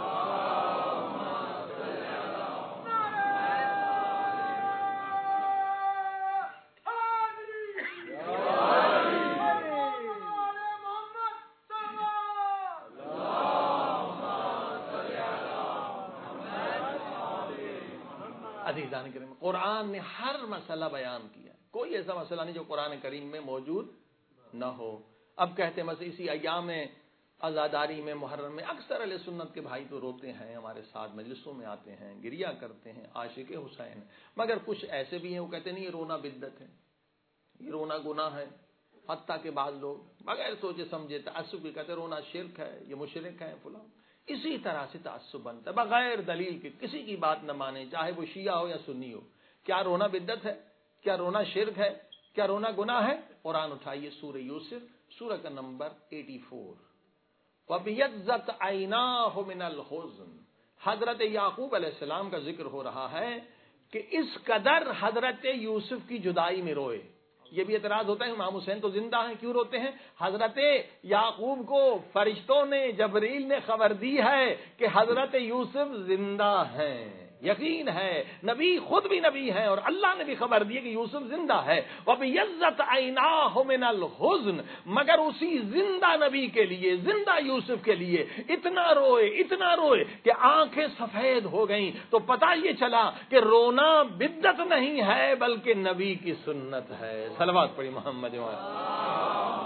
عزیزان کریم, قرآن نے ہر مسئلہ بیان کیا, کوئی ایسا مسئلہ نہیں جو قرآن کریم میں موجود نہ ہو. اب کہتے ہیں مثلا اسی ایام میں عزاداری میں, محرم میں, اکثر اہل سنت کے بھائی تو روتے ہیں, ہمارے ساتھ مجلسوں میں آتے ہیں, گریا کرتے ہیں, عاشق حسین. مگر کچھ ایسے بھی ہیں وہ کہتے ہیں نہیں یہ رونا بدعت ہے, یہ رونا گناہ ہے. حتیٰ کہ بعض لوگ بغیر سوچے سمجھے تعصب کہتے ہیں رونا شرک ہے, یہ مشرک ہے فلاں. اسی طرح سے تعصب بنتا ہے بغیر دلیل کے, کسی کی بات نہ مانے, چاہے وہ شیعہ ہو یا سنی ہو. کیا رونا بدعت ہے؟ کیا رونا شرک ہے؟ کیا رونا گناہ ہے؟ قرآن اٹھائیے سورہ یوسف, سورہ کا نمبر اٹھاسی. وَبِيَضَّتْ عَيْنَاهُ مِنَ الْحُزْنِ, حضرت یعقوب علیہ السلام کا ذکر ہو رہا ہے کہ اس قدر حضرت یوسف کی جدائی میں روئے. یہ بھی اعتراض ہوتا ہے امام حسین تو زندہ ہیں, کیوں روتے ہیں؟ حضرت یعقوب کو فرشتوں نے, جبریل نے خبر دی ہے کہ حضرت یوسف زندہ ہیں. یقین ہے, نبی خود بھی نبی ہیں اور اللہ نے بھی خبر دی کہ یوسف زندہ ہے. وَبِيَضَّتْ عَيْنَاهُ مِنَ الْحُزْنِ, مگر اسی زندہ نبی کے لیے, زندہ یوسف کے لیے اتنا روئے, اتنا روئے کہ آنکھیں سفید ہو گئیں. تو پتہ یہ چلا کہ رونا بدعت نہیں ہے بلکہ نبی کی سنت ہے. صلوات پڑھی محمد وآلہ.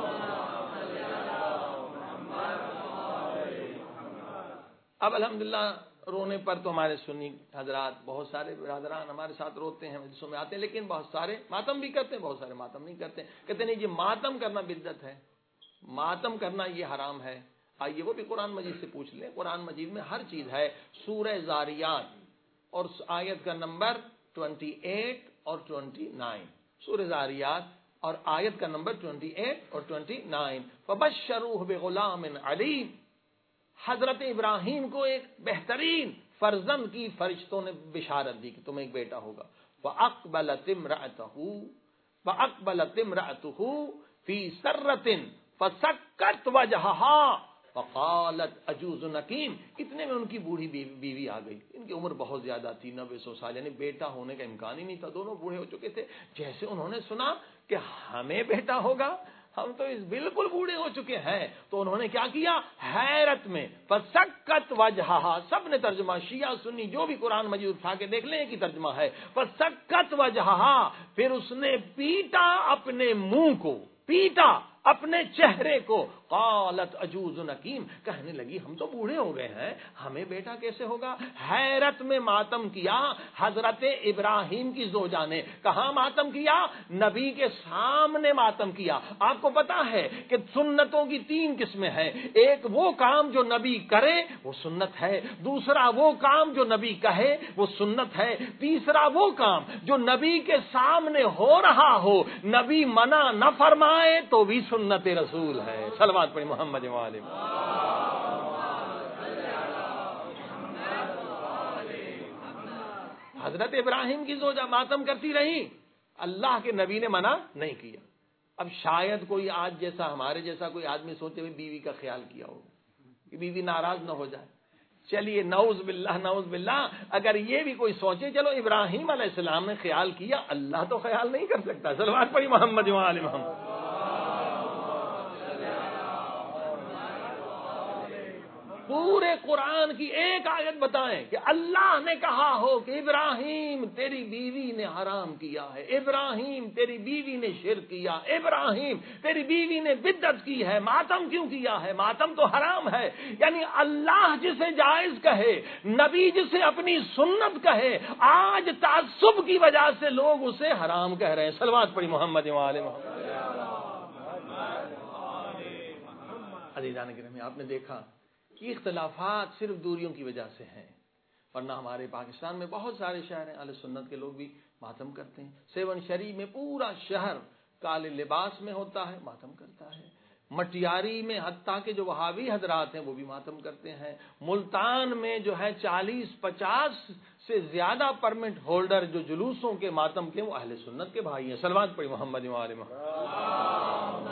اب الحمدللہ رونے پر تو ہمارے سنی حضرات, بہت سارے برادران ہمارے ساتھ روتے ہیں, مجلسوں میں آتے ہیں, لیکن بہت سارے ماتم بھی کرتے ہیں, بہت سارے ماتم نہیں کرتے. کہتے نہیں جی ماتم کرنا بدعت ہے, ماتم کرنا یہ حرام ہے. آئیے وہ بھی قرآن مجید سے پوچھ لیں, قرآن مجید میں ہر چیز ہے. سورہ زاریات اور آیت کا نمبر اٹھائیس اور انیس, سورہ زاریات اور آیت کا نمبر اٹھائیس اور انیس. فَبَشَّرُوهُ بِغُلَامٍ عَلِيمٍ, حضرت ابراہیم کو ایک بہترین فرزند کی فرشتوں نے بشارت دی کہ تمہیں ایک بیٹا ہوگا. فَأَقْبَلَتِ امْرَأَتُهُ فَأَقْبَلَتِ امْرَأَتُهُ فِي سَرَّةٍ فَسَكَّتْ وَجْهَهَا فَقَالَتْ عَجُوزٌ نَكِيمٌ. اتنے میں ان کی بوڑھی بیوی آ گئی, ان کی عمر بہت زیادہ تھی, نوے سو سال, یعنی بیٹا ہونے کا امکان ہی نہیں تھا, دونوں بوڑھے ہو چکے تھے. جیسے انہوں نے سنا کہ ہمیں بیٹا ہوگا, ہم تو اس بالکل بوڑھے ہو چکے ہیں, تو انہوں نے کیا کیا, حیرت میں فسکت وجہہا, سب نے ترجمہ شیعہ سنی جو بھی قرآن مجید اٹھا کے دیکھ لیں کہ ترجمہ ہے فسکت وجہہا, پھر اس نے پیٹا اپنے منہ کو, پیٹا اپنے چہرے کو, قالت عجوز نکیم، کہنے لگی ہم تو بوڑھے ہو گئے ہیں، ہمیں بیٹا کیسے ہوگا؟ حیرت میں ماتم کیا حضرت ابراہیم کی زوجہ نے۔ کہاں ماتم کیا؟ نبی کے سامنے ماتم کیا۔ آپ کو پتا ہے کہ سنتوں کی تین قسمیں ہیں، ایک وہ کام جو نبی کرے وہ سنت ہے، دوسرا وہ کام جو نبی کہے وہ سنت ہے، تیسرا وہ کام جو نبی کے سامنے ہو رہا ہو، نبی منع نہ فرمائے تو بھی سنت رسول ہے۔ صلوات پڑھی محمد وآلہ۔ حضرت ابراہیم کی زوجہ ماتم کرتی رہی، اللہ کے نبی نے منع نہیں کیا۔ اب شاید کوئی آج جیسا ہمارے جیسا کوئی آدمی سوچے ہوئے بیوی کا خیال کیا ہو کہ بیوی ناراض نہ ہو جائے۔ چلیے نعوذ باللہ نعوذ باللہ، اگر یہ بھی کوئی سوچے چلو ابراہیم علیہ السلام نے خیال کیا، اللہ تو خیال نہیں کر سکتا۔ صلوات پڑھی محمد وآلہ محمد۔ پورے قرآن کی ایک آیت بتائیں کہ اللہ نے کہا ہو کہ ابراہیم تیری بیوی نے حرام کیا ہے، ابراہیم تیری بیوی نے شرک کیا، ابراہیم تیری بیوی نے بدعت کی ہے، ماتم کیوں کیا ہے؟ ماتم تو حرام ہے۔ یعنی اللہ جسے جائز کہے، نبی جسے اپنی سنت کہے، آج تعصب کی وجہ سے لوگ اسے حرام کہہ رہے ہیں۔ صلوات پڑھی محمد وآلہ محمد۔ عزیزان گرامی، آپ نے دیکھا کہ اختلافات صرف دوریوں کی وجہ سے ہیں، ورنہ ہمارے پاکستان میں بہت سارے شہر ہیں اہل سنت کے لوگ بھی ماتم کرتے ہیں۔ سیون شریف میں پورا شہر کالے لباس میں ہوتا ہے، ماتم کرتا ہے۔ مٹیاری میں حتیٰ کہ جو وہابی حضرات ہیں وہ بھی ماتم کرتے ہیں۔ ملتان میں جو ہے چالیس پچاس سے زیادہ پرمٹ ہولڈر جو جلوسوں کے ماتم کے وہ اہل سنت کے بھائی ہیں۔ صلوات پڑھی محمد وآلہ محمد۔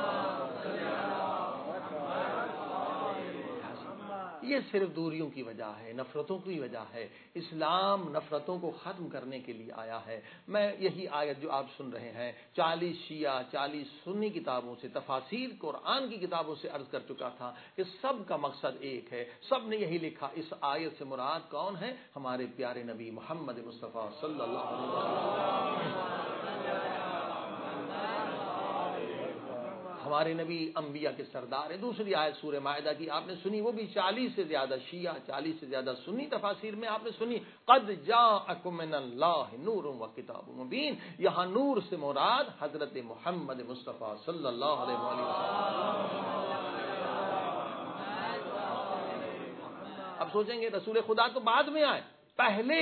یہ صرف دوریوں کی وجہ ہے، نفرتوں کی وجہ ہے۔ اسلام نفرتوں کو ختم کرنے کے لیے آیا ہے۔ میں یہی آیت جو آپ سن رہے ہیں چالیس شیعہ چالیس سنی کتابوں سے، تفاسیر قرآن کی کتابوں سے عرض کر چکا تھا کہ سب کا مقصد ایک ہے، سب نے یہی لکھا۔ اس آیت سے مراد کون ہے؟ ہمارے پیارے نبی محمد مصطفیٰ صلی اللہ علیہ وسلم۔ ہمارے نبی انبیاء کے سردار ہیں۔ دوسری آیت سورہ مائدہ کی آپ نے سنی، وہ بھی چالیس سے زیادہ شیعہ چالیس سے زیادہ سنی تفاسیر میں آپ نے سنی، قد جاءکم من اللہ نور و کتاب مبین۔ یہاں نور سے مراد حضرت محمد مصطفیٰ صلی اللہ علیہ وسلم۔ اب سوچیں گے رسول خدا تو بعد میں آئے، پہلے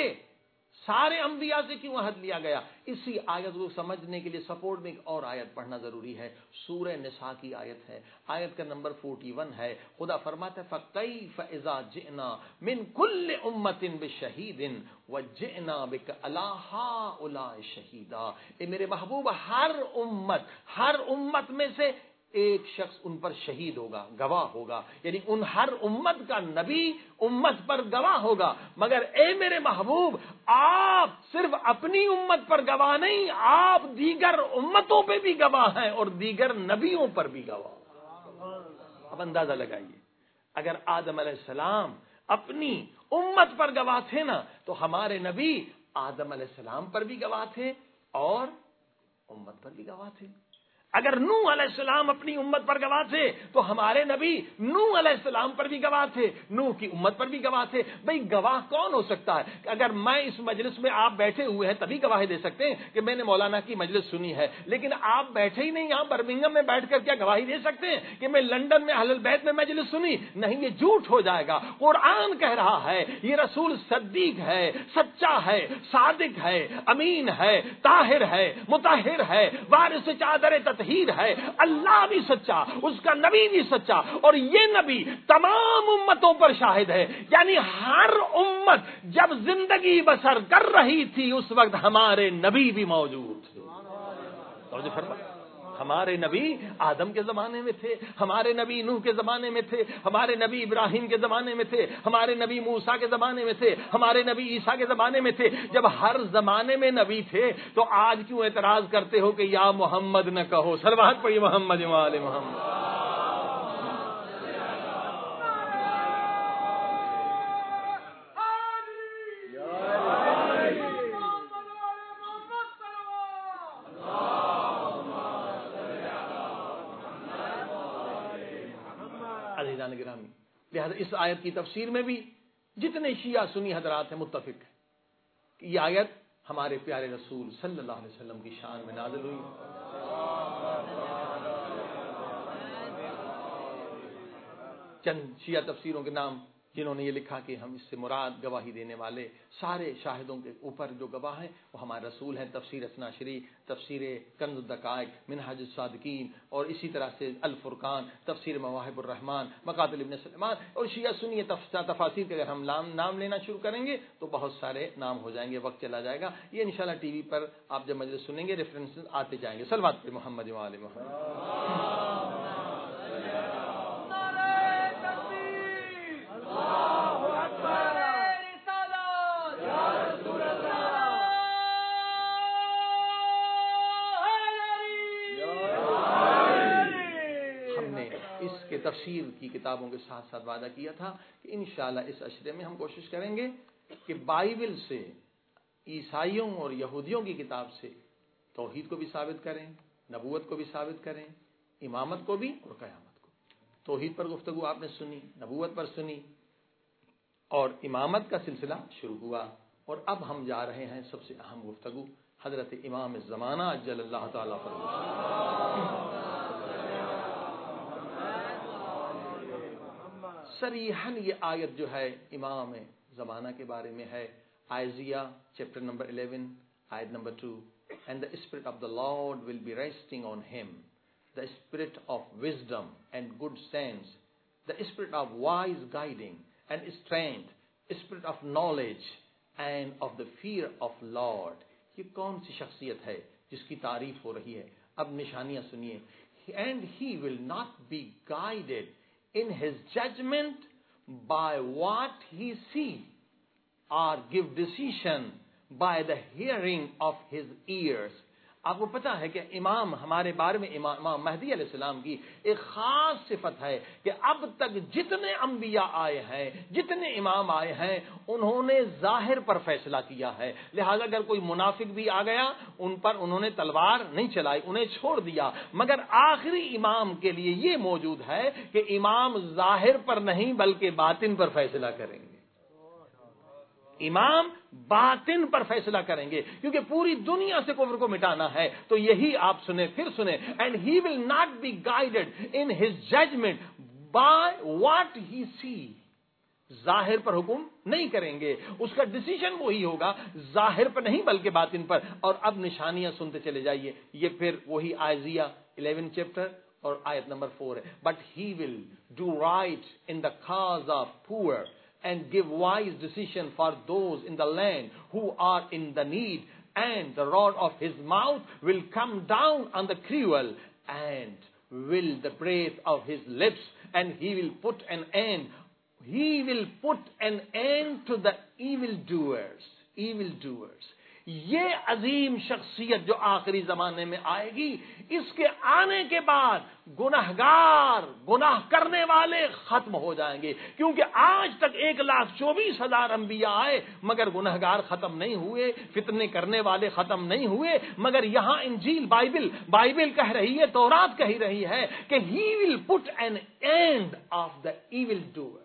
سارے انبیاء سے کیوں عہد لیا گیا؟ اسی آیت کو سمجھنے کے لیے سپورٹ میں ایک اور آیت پڑھنا ضروری ہے۔ سورہ نساء کی آیت ہے، آیت کا نمبر اکیالیس ہے۔ خدا فرماتا ہے فَكَيْفَ إِذَا جِئْنَا مِنْ كُلِّ أُمَّةٍ بِشَهِيدٍ وَجِئْنَا بِكَ عَلَىٰ هَٰؤُلَاءِ شَهِيدًا۔ اے میرے محبوب، ہر امت ہر امت میں سے ایک شخص ان پر شہید ہوگا، گواہ ہوگا، یعنی ان ہر امت کا نبی امت پر گواہ ہوگا، مگر اے میرے محبوب آپ صرف اپنی امت پر گواہ نہیں، آپ دیگر امتوں پہ بھی گواہ ہیں اور دیگر نبیوں پر بھی گواہ۔ اب اندازہ لگائیے، اگر آدم علیہ السلام اپنی امت پر گواہ تھے نا، تو ہمارے نبی آدم علیہ السلام پر بھی گواہ تھے اور امت پر بھی گواہ تھے۔ اگر نوح علیہ السلام اپنی امت پر گواہ تھے تو ہمارے نبی نوح علیہ السلام پر بھی گواہ تھے، نوح کی امت پر بھی گواہ تھے۔ بھئی گواہ کون ہو سکتا ہے؟ اگر میں اس مجلس میں آپ بیٹھے ہوئے ہیں تبھی گواہی دے سکتے ہیں کہ میں نے مولانا کی مجلس سنی ہے، لیکن آپ بیٹھے ہی نہیں یہاں برمنگھم میں بیٹھ کر کیا گواہی دے سکتے ہیں کہ میں لندن میں اہل البیت میں مجلس سنی؟ نہیں، یہ جھوٹ ہو جائے گا۔ قرآن کہہ رہا ہے یہ رسول صدیق ہے، سچا ہے، صادق ہے، امین ہے، طاہر ہے، مطہر ہے، وارث چادر تطہیر ہے۔ اللہ بھی سچا، اس کا نبی بھی سچا، اور یہ نبی تمام امتوں پر شاہد ہے۔ یعنی ہر امت جب زندگی بسر کر رہی تھی اس وقت ہمارے نبی بھی موجود تھے۔ توجہ فرمائیں، ہمارے نبی آدم کے زمانے میں تھے، ہمارے نبی نوح کے زمانے میں تھے، ہمارے نبی ابراہیم کے زمانے میں تھے، ہمارے نبی موسیٰ کے زمانے میں تھے، ہمارے نبی عیسیٰ کے زمانے میں تھے۔ جب ہر زمانے میں نبی تھے تو آج کیوں اعتراض کرتے ہو کہ یا محمد نہ کہو؟ صلوات پڑھیے محمد وآل محمد۔ भाईजान गिरामी, लिहाजा इस आयत की तफसीर में भी जितने शिया सुन्नी हजरात हैं मुत्तफिक हैं कि ये आयत हमारे प्यारे रसूल सल्लल्लाहु अलैहि वसल्लम की शान में नाज़िल हुई। चंद शिया तफसीरों के नाम जिन्होंने ये लिखा कि हम इससे मुराद गवाही देने वाले सारे शाहिदों के ऊपर जो गवाह हैं वो हमारे रसूल हैं। तफसीर असनाशरी, तफसीर कंज़ुद दक़ाइक़, मिनहाजुस सादिकीन और इसी तरह से अल फुरकान, तफसीर मवाहिबुर रहमान, मकातिल इब्न सुलेमान और शिया सुन्नी तफासीर के अगर हम नाम नाम लेना शुरू करेंगे तो बहुत सारे नाम हो जाएंगे, वक्त चला जाएगा। ये इंशाल्लाह टीवी पर आप जब मजलिस सुनेंगे रेफरेंसेस आते जाएंगे। सलवात पे मोहम्मद व आले मोहम्मद। तफसीर की किताबों के साथ साथ वादा किया था कि इंशाअल्लाह इस अशरे में हम कोशिश करेंगे कि बाइबल से, ईसाइयों और यहूदियों की किताब से तौहीद को भी साबित करें, नबूवत को भी साबित करें, इमामत को भी और क़यामत को। तौहीद पर गुफ्तगू आपने सुनी, नबूवत पर सुनी और इमामत का सिलसिला शुरू हुआ और अब हम जा रहे हैं सबसे अहम गुफ्तगू हजरत इमाम ज़माना अज्जलल्लाहु ताला फरमाह। सरीहन ये आयत जो है इमाम ज़माना के बारे में है। आइज़िया चैप्टर नंबर इलेवन आयत number two, and the spirit of the Lord will be resting on him, the spirit of wisdom and good sense, the spirit of wise guiding and strength, spirit of knowledge and of the fear of Lord. ये कौन सी शख्सियत है जिसकी तारीफ हो रही है? अब निशानियां सुनिए। And he will not be guided in his judgment by what he see, or give decision by the hearing of his ears. आपको पता है कि इमाम हमारे बारे में इमाम महदी अलैहिस्सलाम की एक खास सिफत है कि अब तक जितने अंबिया आए हैं, जितने इमाम आए हैं, उन्होंने जाहिर पर फैसला किया है। लिहाजा अगर कोई मुनाफिक भी आ गया उन पर उन्होंने तलवार नहीं चलाई, उन्हें छोड़ दिया। मगर आखिरी इमाम के लिए ये मौजूद है कि इमाम जाहिर पर नहीं बल्कि बातिन पर फैसला करेंगे। इमाम बातिन पर फैसला करेंगे क्योंकि पूरी दुनिया से कुफ्र को मिटाना है। तो यही आप सुने, फिर सुने, and he will not be guided in his judgment by what he see. जाहिर पर हुक्म नहीं करेंगे, उसका डिसीजन वही होगा, जाहिर पर नहीं बल्कि बातिन पर। और अब निशानियां सुनते चले जाइए। ये फिर वही आइज़िया इलेवन चैप्टर और आयत नंबर फोर है। But he will do right in the cause of poor and give wise decision for those in the land who are in the need, and the rod of his mouth will come down on the cruel, and will the breath of his lips, and he will put an end, he will put an end to the evil doers, evil doers. ये अजीम शख्सियत जो आखिरी जमाने में आएगी, इसके आने के बाद गुनहगार, गुनाह करने वाले खत्म हो जाएंगे। क्योंकि आज तक एक लाख चौबीस हजार अंबिया आए मगर गुनहगार खत्म नहीं हुए, फितने करने वाले खत्म नहीं हुए। मगर यहां इंजील बाइबल बाइबल कह रही है, तौरात कह रही है कि he will put an end of the evil doers.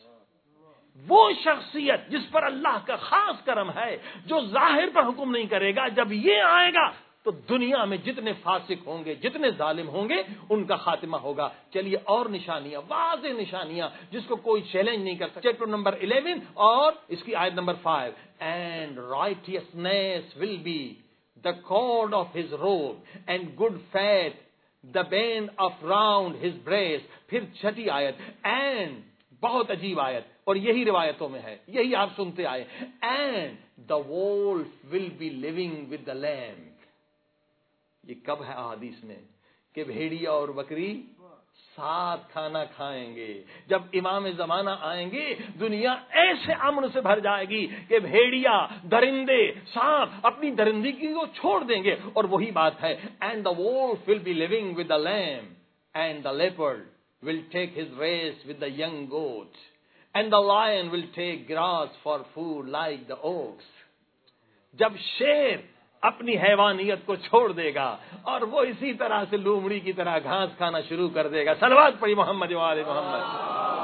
वो शख्सियत जिस पर अल्लाह का खास करम है, जो जाहिर पर हुक्म नहीं करेगा, जब ये आएगा तो दुनिया में जितने फासिक होंगे, जितने जालिम होंगे, उनका खातिमा होगा। चलिए और निशानियां, वाज़ेह निशानियां जिसको कोई चैलेंज नहीं कर सकता। चैप्टर नंबर इलेवन और इसकी आयत number five, and righteousness will be the cord of his robe and good faith the band of round his breast. फिर छठी आयत, एंड बहुत अजीब आयत और यही रिवायतों में है, यही आप सुनते आए, and the wolf will be living with the lamb. ये कब है अहादीस में कि भेड़िया और बकरी साथ खाना खाएंगे। जब इमाम ज़माना आएंगे दुनिया ऐसे अमन से भर जाएगी कि भेड़िया, दरिंदे, सांप अपनी दरिंदगी को छोड़ देंगे। और वही बात है, and the wolf will be living with the lamb and the leopard will take his race with the young goat, and the lion will take grass for food like the ox. जब शेर अपनी हैवानियत को छोड़ देगा और वो इसी तरह से लोमड़ी की तरह घास खाना शुरू कर देगा। सलवात पढ़ी मोहम्मद वाले मोहम्मद।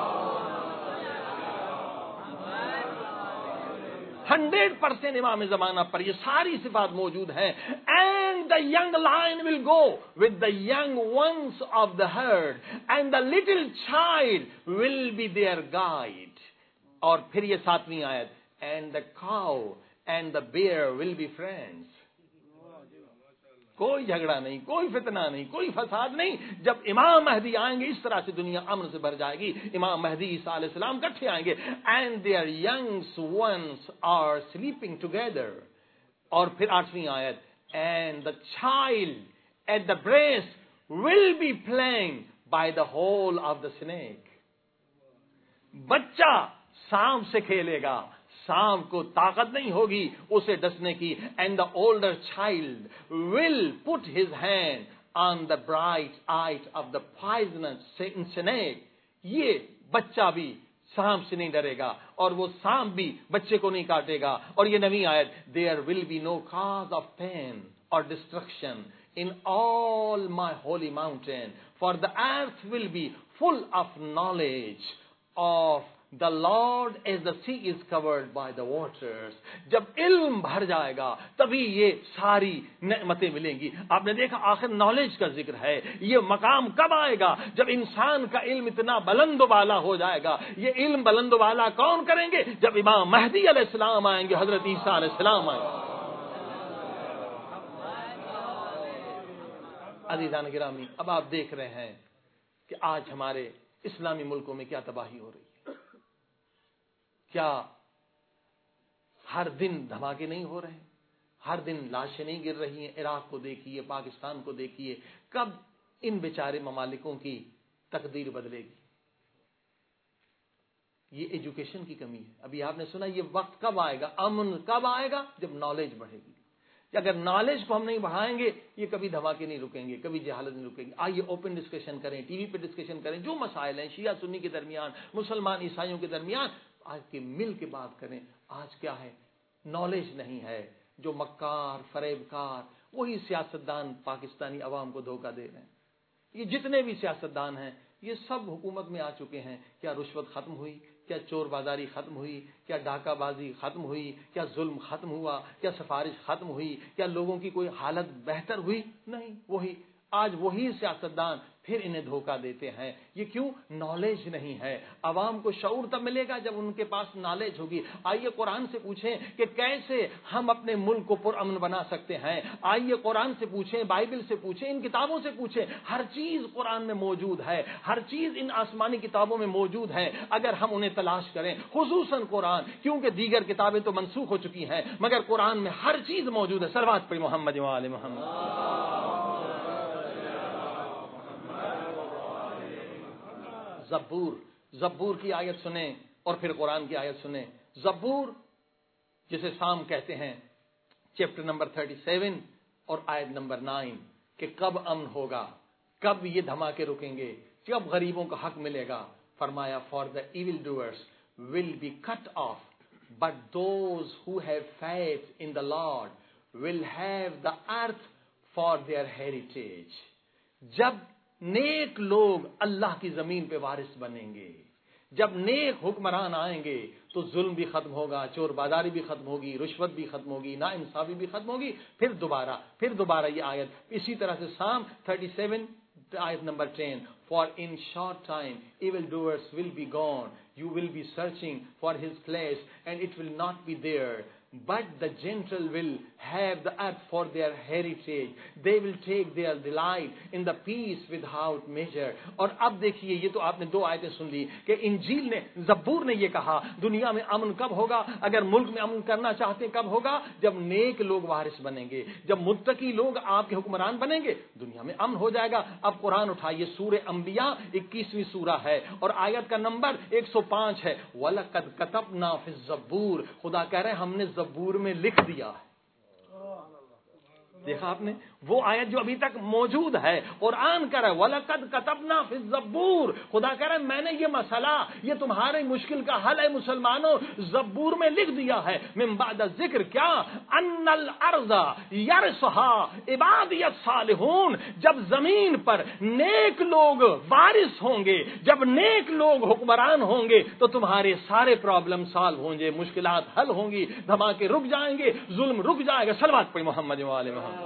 ہنڈریڈ پرسینٹ امام زمانہ پر یہ ساری صفات موجود ہیں. And the young lion will go with the young ones of the herd and the little child will be their guide. اور پھر یہ ساتویں آیت, and the cow and the bear will be friends. کوئی جھگڑا نہیں, کوئی فتنہ نہیں, کوئی فساد نہیں. جب امام مہدی آئیں گے اس طرح سے دنیا امن سے بھر جائے گی. امام مہدی عیسیٰ علیہ السلام کٹھے آئیں گے. And their youngs ones are sleeping together. اور پھر آٹھویں آیت, and the child at the breast will be playing by the hole of the snake. بچہ سانپ سے کھیلے گا, سانپ کو طاقت نہیں ہوگی اسے ڈسنے کی. And the older child will put his hand on the bright light of the poisonous snake. یہ بچہ بھی سانپ سے نہیں ڈرے گا اور وہ سانپ بھی بچے کو نہیں کاٹے گا. اور یہ نویں آیت, there will be no cause of pain or destruction in all my holy mountain for the earth will be full of knowledge of The Lord as the sea is covered by the waters. جب علم بھر جائے گا تبھی یہ ساری نعمتیں ملیں گی. آپ نے دیکھا آخر نالج کا ذکر ہے. یہ مقام کب آئے گا؟ جب انسان کا علم اتنا بلند و بالا ہو جائے گا. یہ علم بلند و بالا کون کریں گے؟ جب امام مہدی علیہ السلام آئیں گے, حضرت عیسیٰ علیہ السلام آئیں گے. عزیزان گرامی, اب آپ دیکھ رہے ہیں کہ آج ہمارے اسلامی ملکوں میں کیا تباہی ہو رہی ہے. کیا ہر دن دھماکے نہیں ہو رہے؟ ہر دن لاشیں نہیں گر رہی ہیں؟ عراق کو دیکھیے, پاکستان کو دیکھیے. کب ان بیچارے ممالکوں کی تقدیر بدلے گی؟ یہ ایجوکیشن کی کمی ہے. ابھی آپ نے سنا, یہ وقت کب آئے گا, امن کب آئے گا؟ جب نالج بڑھے گی. کہ اگر نالج کو ہم نہیں بڑھائیں گے یہ کبھی دھماکے نہیں رکیں گے, کبھی جہالت نہیں رکیں گے. آئیے اوپن ڈسکشن کریں, ٹی وی پہ ڈسکشن کریں, جو مسائل ہیں شیعہ سنی کے درمیان, مسلمان عیسائیوں کے درمیان, آج کے مل کے بات کریں. آج کیا ہے؟ نالج نہیں ہے. جو مکار فریب کار وہی سیاستدان پاکستانی عوام کو دھوکہ دے رہے ہیں. یہ جتنے بھی سیاستدان ہیں یہ سب حکومت میں آ چکے ہیں. کیا رشوت ختم ہوئی؟ کیا چور بازاری ختم ہوئی؟ کیا ڈاکہ بازی ختم ہوئی؟ کیا ظلم ختم ہوا؟ کیا سفارش ختم ہوئی؟ کیا لوگوں کی کوئی حالت بہتر ہوئی؟ نہیں. وہی آج وہی سیاستدان پھر انہیں دھوکہ دیتے ہیں. یہ کیوں؟ نالج نہیں ہے. عوام کو شعور تب ملے گا جب ان کے پاس نالج ہوگی. آئیے قرآن سے پوچھیں کہ کیسے ہم اپنے ملک کو پرامن بنا سکتے ہیں. آئیے قرآن سے پوچھیں, بائبل سے پوچھیں, ان کتابوں سے پوچھیں. ہر چیز قرآن میں موجود ہے, ہر چیز ان آسمانی کتابوں میں موجود ہے اگر ہم انہیں تلاش کریں. خصوصاً قرآن, کیونکہ دیگر کتابیں تو منسوخ ہو چکی ہیں مگر قرآن میں ہر چیز موجود ہے. صلوات پڑھ محمد و آل محمد. زبور, زبور کی آیت سنیں اور پھر قرآن کی آیت سنیں. زبور جسے سام کہتے ہیں, چیپٹر نمبر تھرٹی سیون اور آیت نمبر نائن, کہ کب امن ہوگا, کب یہ دھماکے رکیں گے, کب غریبوں کا حق ملے گا. فرمایا, for the evil doers will be cut off but those who have faith in the Lord will have the earth for their heritage. جب نیک لوگ اللہ کی زمین پہ وارث بنیں گے, جب نیک حکمران آئیں گے تو ظلم بھی ختم ہوگا, چور بازاری بھی ختم ہوگی, رشوت بھی ختم ہوگی, نا انصافی بھی ختم ہوگی. پھر دوبارہ پھر دوبارہ یہ آیت اسی طرح سے سام تھرٹی سیون آیت نمبر ten, for in short time evil doers will be gone, you will be searching for his place and it will not be there, but the gentle will have the earth for their heritage. They will take their delight in the peace without measure. اور اب دیکھیے, یہ تو آپ نے دو آیتیں سن لی کہ انجیل نے, زبور نے یہ کہا دنیا میں امن کب ہوگا, اگر ملک میں امن کرنا چاہتے ہیں کب ہوگا, جب نیک لوگ وارث بنیں گے, جب متقی لوگ آپ کے حکمران بنیں گے, دنیا میں امن ہو جائے گا. اب قرآن اٹھائیے, سورہ انبیاء اکیسویں سورہ ہے اور آیت کا نمبر ایک سو پانچ ہے. وَلَقَدْ كَتَبْنَا فِي الزَّبُورِ, خدا کہہ رہے ہیں ہم نے زبور میں لکھ دیا ہے. دیکھا آپ نے وہ آیت جو ابھی تک موجود ہے قرآن کر وَلَقَدْ كَتَبْنَا فِي الزَّبُّورِ، خدا کہہ رہا ہے میں نے یہ مسئلہ، یہ تمہارے مشکل کا حل ہے مسلمانوں، زبور میں لکھ دیا ہے، من بعد ذکر کیا ان الارض یرثها عبادی الصالحون، جب زمین پر نیک لوگ وارث ہوں گے، جب نیک لوگ حکمران ہوں گے تو تمہارے سارے پرابلم سالو ہوں گے، مشکلات حل ہوں گی، دھماکے رک جائیں گے، ظلم رک جائے گا۔ صلوات پڑھ محمد و آل محمد۔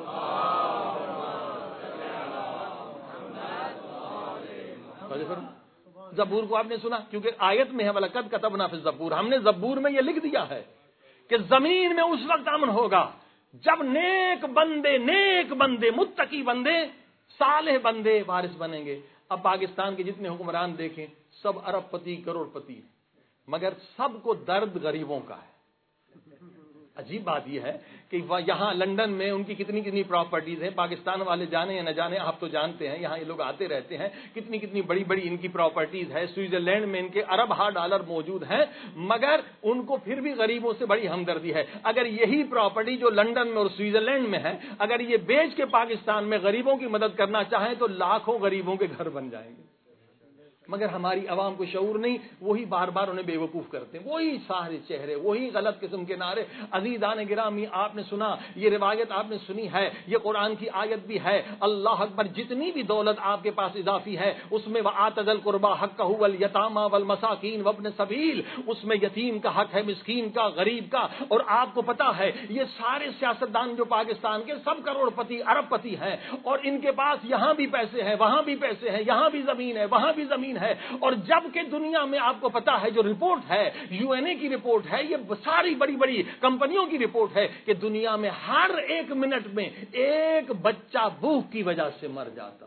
زبور کو آپ نے سنا کیونکہ آیت میں ہے وَلَقَدْ كَتَبْنَا فِي الزَّبُورِ، ہم نے زبور میں یہ لکھ دیا ہے کہ زمین میں اس وقت امن ہوگا جب نیک بندے نیک بندے متقی بندے صالح بندے وارث بنیں گے۔ اب پاکستان کے جتنے حکمران دیکھیں سب ارب پتی کروڑ پتی، مگر سب کو درد غریبوں کا ہے۔ عجیب بات یہ ہے کہ یہاں لندن میں ان کی کتنی کتنی پراپرٹیز ہیں، پاکستان والے جانے یا نہ جانے آپ تو جانتے ہیں، یہاں یہ لوگ آتے رہتے ہیں، کتنی کتنی بڑی بڑی ان کی پراپرٹیز ہے، سوئٹزرلینڈ میں ان کے ارب ہا ڈالر موجود ہیں، مگر ان کو پھر بھی غریبوں سے بڑی ہمدردی ہے۔ اگر یہی پراپرٹی جو لندن میں اور سوئٹزرلینڈ میں ہے اگر یہ بیچ کے پاکستان میں غریبوں کی مدد کرنا چاہیں تو لاکھوں غریبوں کے گھر بن جائیں گے، مگر ہماری عوام کو شعور نہیں، وہی بار بار انہیں بے وقوف کرتے ہیں، وہی سارے چہرے، وہی غلط قسم کے نعرے۔ عزیزان گرامی آپ نے سنا، یہ روایت آپ نے سنی ہے، یہ قرآن کی آیت بھی ہے، اللہ اکبر، جتنی بھی دولت آپ کے پاس اضافی ہے اس میں وَآتَ ذَا الْقُرْبَىٰ حَقَّهُ وَالْيَتَامَىٰ وَالْمَسَاكِينَ وَابْنِ السَّبِيلِ، اس میں یتیم کا حق ہے، مسکین کا، غریب کا۔ اور آپ کو پتا ہے یہ سارے سیاستدان جو پاکستان کے سب کروڑ پتی ارب پتی ہیں، اور ان کے پاس یہاں بھی پیسے ہیں، وہاں بھی پیسے ہیں، یہاں بھی زمین ہے، وہاں بھی زمین ہے، اور جب کہ دنیا میں آپ کو پتا ہے جو رپورٹ ہے یو این اے کی رپورٹ ہے، یہ ساری بڑی بڑی کمپنیوں کی رپورٹ ہے کہ دنیا میں ہر ایک منٹ میں ایک بچہ بھوک کی وجہ سے مر جاتا۔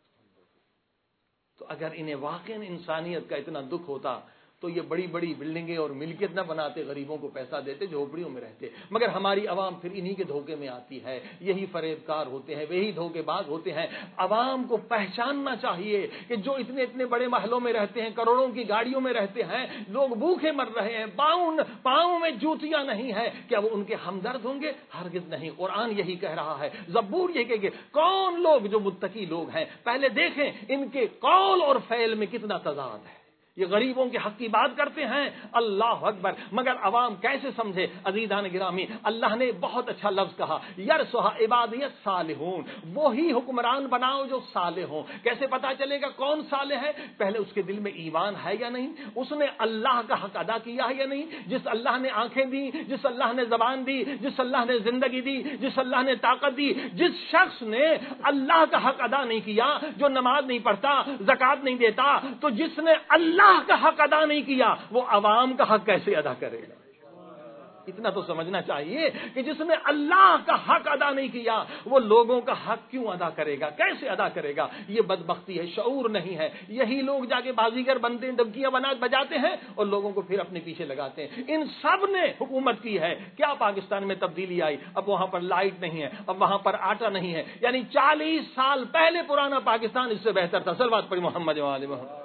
تو اگر انہیں واقعی انسانیت کا اتنا دکھ ہوتا تو یہ بڑی بڑی بلڈنگیں اور ملکیت نہ بناتے، غریبوں کو پیسہ دیتے، جھوپڑیوں میں رہتے، مگر ہماری عوام پھر انہی کے دھوکے میں آتی ہے، یہی فریب کار ہوتے ہیں، وہی دھوکے باز ہوتے ہیں۔ عوام کو پہچاننا چاہیے کہ جو اتنے اتنے بڑے محلوں میں رہتے ہیں، کروڑوں کی گاڑیوں میں رہتے ہیں، لوگ بھوکے مر رہے ہیں، پاؤں پاؤں میں جوتیاں نہیں ہیں، کیا وہ ان کے ہمدرد ہوں گے؟ ہرگز نہیں۔ قرآن یہی کہہ رہا ہے، زبور یہ کہ کون لوگ جو متقی لوگ ہیں پہلے دیکھیں ان کے قول اور فعل میں کتنا تضاد ہے۔ یہ غریبوں کے حق کی بات کرتے ہیں، اللہ اکبر، مگر عوام کیسے سمجھے؟ عزیزان گرامی، اللہ نے بہت اچھا لفظ کہا، یرثها عبادی الصالحون، وہی حکمران بناؤ جو صالح ہوں۔ کیسے پتا چلے گا کون صالح ہے؟ پہلے اس کے دل میں ایمان ہے یا نہیں، اس نے اللہ کا حق ادا کیا ہے یا نہیں۔ جس اللہ نے آنکھیں دی، جس اللہ نے زبان دی، جس اللہ نے زندگی دی، جس اللہ نے طاقت دی، جس شخص نے اللہ کا حق ادا نہیں کیا، جو نماز نہیں پڑھتا، زکوٰۃ نہیں دیتا، تو جس نے اللہ کا حق ادا نہیں کیا وہ عوام کا حق کیسے ادا کرے گا؟ اتنا تو سمجھنا چاہیے کہ جس نے اللہ کا حق ادا نہیں کیا وہ لوگوں کا حق کیوں ادا کرے گا، کیسے ادا کرے گا؟ یہ بدبختی ہے، شعور نہیں ہے۔ یہی لوگ جا کے بازیگر بنتے ہیں، ڈبکیاں بنا بجاتے ہیں اور لوگوں کو پھر اپنے پیچھے لگاتے ہیں۔ ان سب نے حکومت کی ہے، کیا پاکستان میں تبدیلی آئی؟ اب وہاں پر لائٹ نہیں ہے، اب وہاں پر آٹا نہیں ہے، یعنی چالیس سال پہلے پرانا پاکستان اس سے بہتر تھا۔ صلوات پڑھی محمد و آل محمد۔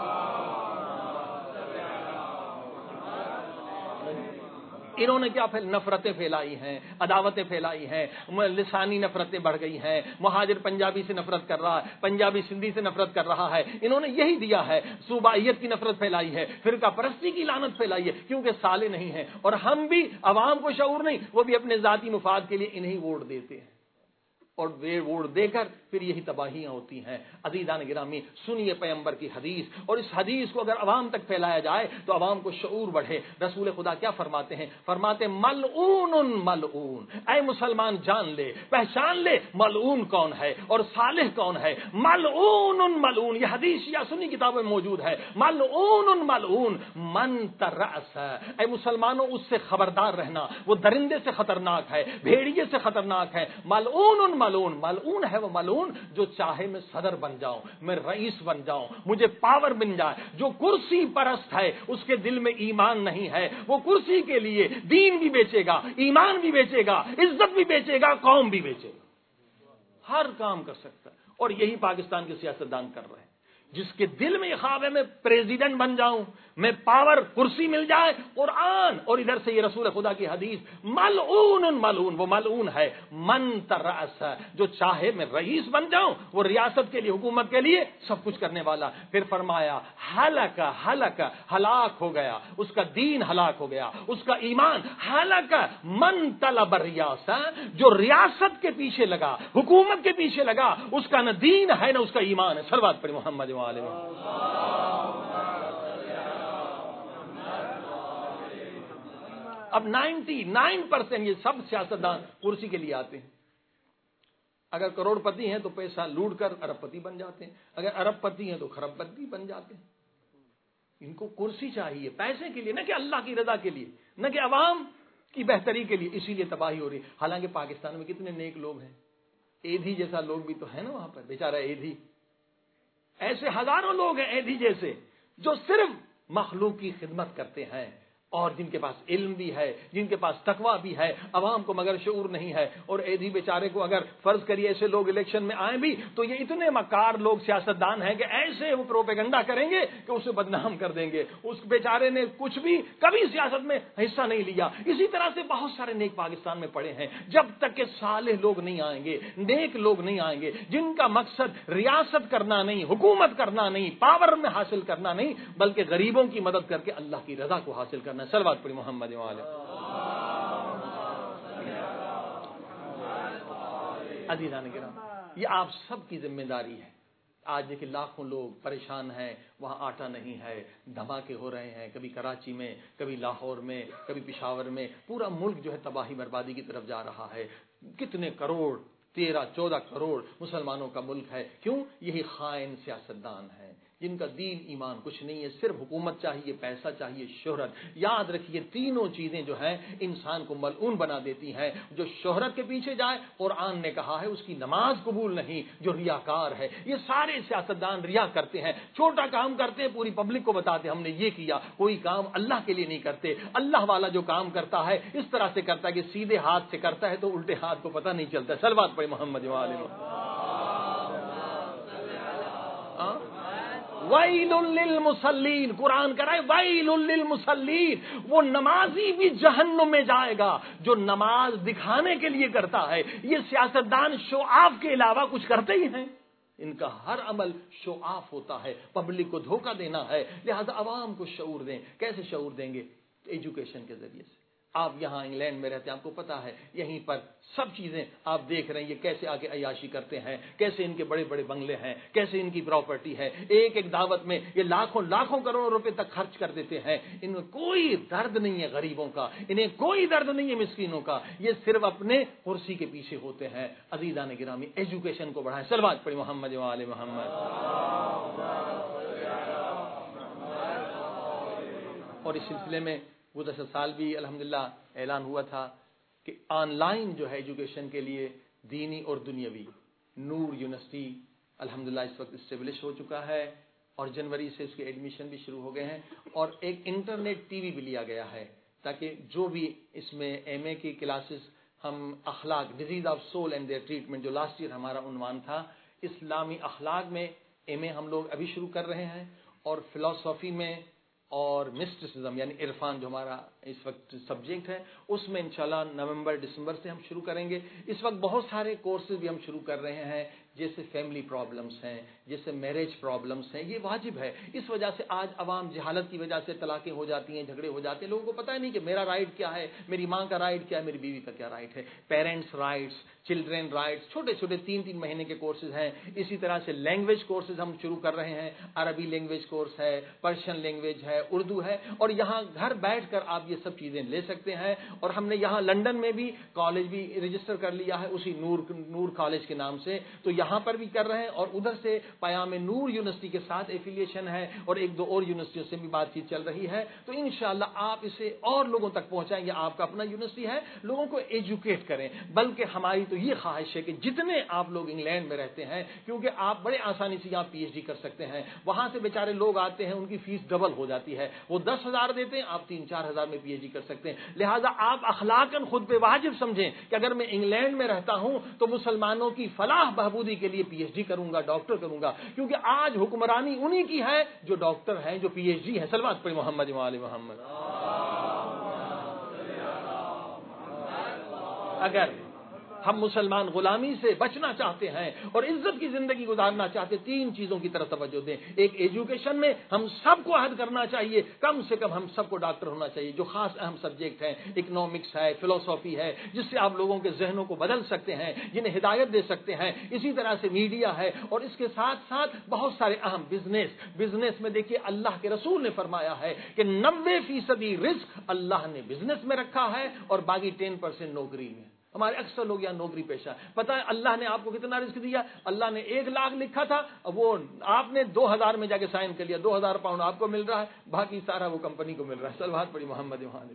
انہوں نے کیا پھیل نفرتیں پھیلائی ہیں، عداوتیں پھیلائی ہیں، لسانی نفرتیں بڑھ گئی ہیں، مہاجر پنجابی سے نفرت کر رہا ہے، پنجابی سندھی سے نفرت کر رہا ہے۔ انہوں نے یہی دیا ہے، صوبائیت کی نفرت پھیلائی ہے، فرقہ پرستی کی لعنت پھیلائی ہے، کیونکہ صالح نہیں ہیں۔ اور ہم بھی عوام کو شعور نہیں، وہ بھی اپنے ذاتی مفاد کے لیے انہیں ووٹ دیتے ہیں، اور وہ ووٹ دے کر پھر یہی تباہیاں ہوتی ہیں۔ عزیزان گرامی، سنیے پیغمبر کی حدیث، اور اس حدیث کو اگر عوام تک پھیلایا جائے تو عوام کو شعور بڑھے۔ رسول خدا کیا فرماتے ہیں؟ فرماتے ملعون ملعون، اے مسلمان جان لے، پہچان لے ملعون کون ہے اور صالح کون ہے۔ ملعون ملعون، یہ حدیث یا سنی کتابوں میں موجود ہے۔ ملعون ملعون من ترأس، اے مسلمانوں اس سے خبردار رہنا، وہ درندے سے خطرناک ہے، بھیڑیے سے خطرناک ہے۔ ملعون ملعون، ملعون ہے وہ ملعون جو چاہے میں صدر بن جاؤں، میں رئیس بن جاؤں، مجھے پاور بن جائے۔ جو کرسی پرست ہے اس کے دل میں ایمان نہیں ہے، وہ کرسی کے لیے دین بھی بیچے گا، ایمان بھی بیچے گا، عزت بھی بیچے گا، قوم بھی بیچے گا، ہر کام کر سکتا ہے۔ اور یہی پاکستان کے سیاستدان کر رہے ہیں۔ جس کے دل میں یہ خواب ہے میں پریزیڈنٹ بن جاؤں, میں پاور کرسی مل جائے, قرآن اور ادھر سے یہ رسول خدا کی حدیث, ملعون ملعون, وہ ملعون ہے من ترأس, جو چاہے میں رئیس بن جاؤں, وہ ریاست کے لیے حکومت کے لیے سب کچھ کرنے والا. پھر فرمایا ہلاک ہلاک, ہلاک ہو گیا, اس کا دین ہلاک ہو گیا, اس کا ایمان ہلاک. من طلب ریاسہ, جو ریاست کے پیچھے لگا, حکومت کے پیچھے لگا, اس کا نہ دین ہے نہ اس کا ایمان ہے. صلوات پڑھی محمد والے. اب نائنٹی نائن پرسینٹ یہ سب سیاستدان کرسی کے لیے آتے ہیں. اگر کروڑ پتی ہیں تو پیسہ لوٹ کر ارب پتی بن جاتے ہیں, اگر ارب پتی ہیں تو خرب پتی بن جاتے ہیں. ان کو کرسی چاہیے پیسے کے لیے, نہ کہ اللہ کی رضا کے لیے, نہ کہ عوام کی بہتری کے لیے. اسی لیے تباہی ہو رہی ہے. حالانکہ پاکستان میں کتنے نیک لوگ ہیں, ایدھی جیسا لوگ بھی تو ہے نا وہاں پر, بیچارہ ایدھی. ایسے ہزاروں لوگ ہیں ایدھی جیسے, جو صرف مخلوق کی خدمت کرتے ہیں, اور جن کے پاس علم بھی ہے, جن کے پاس تقویٰ بھی ہے, عوام کو مگر شعور نہیں ہے. اور ایدھی بیچارے کو اگر فرض کریے ایسے لوگ الیکشن میں آئیں بھی تو یہ اتنے مکار لوگ سیاستدان ہیں کہ ایسے وہ پروپیگنڈا کریں گے کہ اسے بدنام کر دیں گے. اس بیچارے نے کچھ بھی کبھی سیاست میں حصہ نہیں لیا. اسی طرح سے بہت سارے نیک پاکستان میں پڑے ہیں. جب تک کہ صالح لوگ نہیں آئیں گے, نیک لوگ نہیں آئیں گے, جن کا مقصد ریاست کرنا نہیں, حکومت کرنا نہیں, پاور میں حاصل کرنا نہیں, بلکہ غریبوں کی مدد کر کے اللہ کی رضا کو حاصل کرنا. صلوات پڑھی محمد والے. عزیزان کرام, یہ آپ سب کی ذمہ داری ہے. آج دیکھیں لاکھوں لوگ پریشان ہیں, وہاں آٹا نہیں ہے, دھماکے ہو رہے ہیں, کبھی کراچی میں, کبھی لاہور میں, کبھی پشاور میں. پورا ملک جو ہے تباہی بربادی کی طرف جا رہا ہے. کتنے کروڑ, تیرہ چودہ کروڑ مسلمانوں کا ملک ہے. کیوں؟ یہی خائن سیاستدان ہیں جن کا دین ایمان کچھ نہیں ہے, صرف حکومت چاہیے, پیسہ چاہیے, شہرت. یاد رکھیے تینوں چیزیں جو ہیں انسان کو ملعون بنا دیتی ہیں. جو شہرت کے پیچھے جائے, قرآن نے کہا ہے اس کی نماز قبول نہیں. جو ریاکار ہے, یہ سارے سیاستدان ریا کرتے ہیں, چھوٹا کام کرتے ہیں, پوری پبلک کو بتاتے ہم نے یہ کیا. کوئی کام اللہ کے لیے نہیں کرتے. اللہ والا جو کام کرتا ہے اس طرح سے کرتا ہے کہ سیدھے ہاتھ سے کرتا ہے تو الٹے ہاتھ کو پتہ نہیں چلتا. صلوات پڑھیں محمد والے. ویل للمصلین, قرآن کہہ رہا ہے ویل للمصلین, وہ نمازی بھی جہنم میں جائے گا جو نماز دکھانے کے لیے کرتا ہے. یہ سیاستدان شو آف کے علاوہ کچھ کرتے ہی ہیں. ان کا ہر عمل شو آف ہوتا ہے, پبلک کو دھوکہ دینا ہے. لہذا عوام کو شعور دیں. کیسے شعور دیں گے؟ ایجوکیشن کے ذریعے سے. آپ یہاں انگلینڈ میں رہتے ہیں, آپ کو پتا ہے یہیں پر سب چیزیں آپ دیکھ رہے ہیں. یہ کیسے آگے عیاشی کرتے ہیں, کیسے ان کے بڑے بڑے بنگلے ہیں, کیسے ان کی پراپرٹی ہے. ایک ایک دعوت میں یہ لاکھوں لاکھوں کروڑوں روپے تک خرچ کر دیتے ہیں. ان میں کوئی درد نہیں ہے غریبوں کا, انہیں کوئی درد نہیں ہے مسکینوں کا. یہ صرف اپنے کرسی کے پیچھے ہوتے ہیں. عزیزان گرامی, ایجوکیشن کو بڑھائیں. صلوات پڑھیں محمد و آل محمد. اور اس سلسلے میں گزشتہ سال بھی الحمدللہ اعلان ہوا تھا کہ آن لائن جو ہے ایجوکیشن کے لیے دینی اور دنیاوی نور یونیورسٹی الحمدللہ اس وقت اسٹیبلش ہو چکا ہے, اور جنوری سے اس کے ایڈمیشن بھی شروع ہو گئے ہیں. اور ایک انٹرنیٹ ٹی وی بھی لیا گیا ہے تاکہ جو بھی اس میں ایم اے کی کلاسز ہم اخلاق diseases of soul and their treatment, جو لاسٹ ایئر ہمارا عنوان تھا, اسلامی اخلاق میں ایم اے ہم لوگ ابھی شروع کر رہے ہیں. اور فلسفی میں اور مسٹسزم یعنی عرفان جو ہمارا اس وقت سبجیکٹ ہے, اس میں انشاءاللہ نومبر دسمبر سے ہم شروع کریں گے. اس وقت بہت سارے کورسز بھی ہم شروع کر رہے ہیں, جیسے فیملی پرابلمس ہیں, جیسے میرج پرابلمس ہیں. یہ واجب ہے. اس وجہ سے آج عوام جہالت کی وجہ سے طلاقیں ہو جاتی ہیں, جھگڑے ہو جاتے ہیں. لوگوں کو پتہ ہی نہیں کہ میرا رائٹ کیا ہے, میری ماں کا رائٹ کیا ہے, میری بیوی کا کیا رائٹ ہے. پیرنٹس رائٹس, چلڈرن رائٹس, چھوٹے چھوٹے تین تین مہینے کے کورسز ہیں. اسی طرح سے لینگویج کورسز ہم شروع کر رہے ہیں. عربی لینگویج کورس ہے, پرشین لینگویج ہے, اردو ہے. اور یہاں گھر بیٹھ کر آپ یہ سب چیزیں لے سکتے ہیں. اور ہم نے یہاں لندن میں بھی کالج بھی رجسٹر کر لیا ہے اسی نور نور کالج کے نام سے, تو یہاں پر بھی کر رہے ہیں. اور ادھر سے پیام نور یونیورسٹی کے ساتھ ایفیلیشن ہے, اور ایک دو اور یونیورسٹیوں سے بھی بات چیت چل رہی ہے. تو انشاءاللہ آپ اسے اور لوگوں تک پہنچائیں. یہ آپ کا اپنا یونیورسٹی ہے, لوگوں کو ایجوکیٹ کریں. بلکہ ہماری تو یہ خواہش ہے کہ جتنے آپ لوگ انگلینڈ میں رہتے ہیں, کیونکہ آپ بڑے آسانی سے یہاں پی ایچ ڈی کر سکتے ہیں. وہاں سے بیچارے لوگ آتے ہیں, ان کی فیس ڈبل ہو جاتی ہے. وہ دس ہزار دیتے ہیں, آپ تین چار ہزار میں پی ایچ ڈی کر سکتے ہیں. لہٰذا آپ اخلاقاً خود پہ واجب سمجھیں کہ اگر میں انگلینڈ میں رہتا ہوں تو مسلمانوں کی فلاح بہبودی کے لیے پی ایچ ڈی کروں گا, ڈاکٹر کروں گا, کیونکہ آج حکمرانی انہی کی ہے جو ڈاکٹر ہیں, جو پی ایچ ڈی ہیں. صلوات پڑھیں محمد و آل محمد. اگر ہم مسلمان غلامی سے بچنا چاہتے ہیں اور عزت کی زندگی گزارنا چاہتے ہیں, تین چیزوں کی طرف توجہ دیں. ایک, ایجوکیشن میں ہم سب کو عہد کرنا چاہیے, کم سے کم ہم سب کو ڈاکٹر ہونا چاہیے, جو خاص اہم سبجیکٹ ہیں. اکنامکس ہے, فلسفی ہے, جس سے آپ لوگوں کے ذہنوں کو بدل سکتے ہیں, جنہیں ہدایت دے سکتے ہیں. اسی طرح سے میڈیا ہے, اور اس کے ساتھ ساتھ بہت سارے اہم بزنس. بزنس میں دیکھیے اللہ کے رسول نے فرمایا ہے کہ نبے فیصدی رزق اللہ نے بزنس میں رکھا ہے اور باقی ٹین پرسینٹ نوکری میں. ہمارے اکثر لوگ یہاں نوکری پیشہ ہے. پتہ ہے اللہ نے آپ کو کتنا رزق دیا؟ اللہ نے ایک لاکھ لکھا تھا, وہ آپ نے دو ہزار میں جا کے سائن کر لیا, دو ہزار پاؤنڈ آپ کو مل رہا ہے, باقی سارا وہ کمپنی کو مل رہا ہے. صلوات پڑھی محمد وہاں.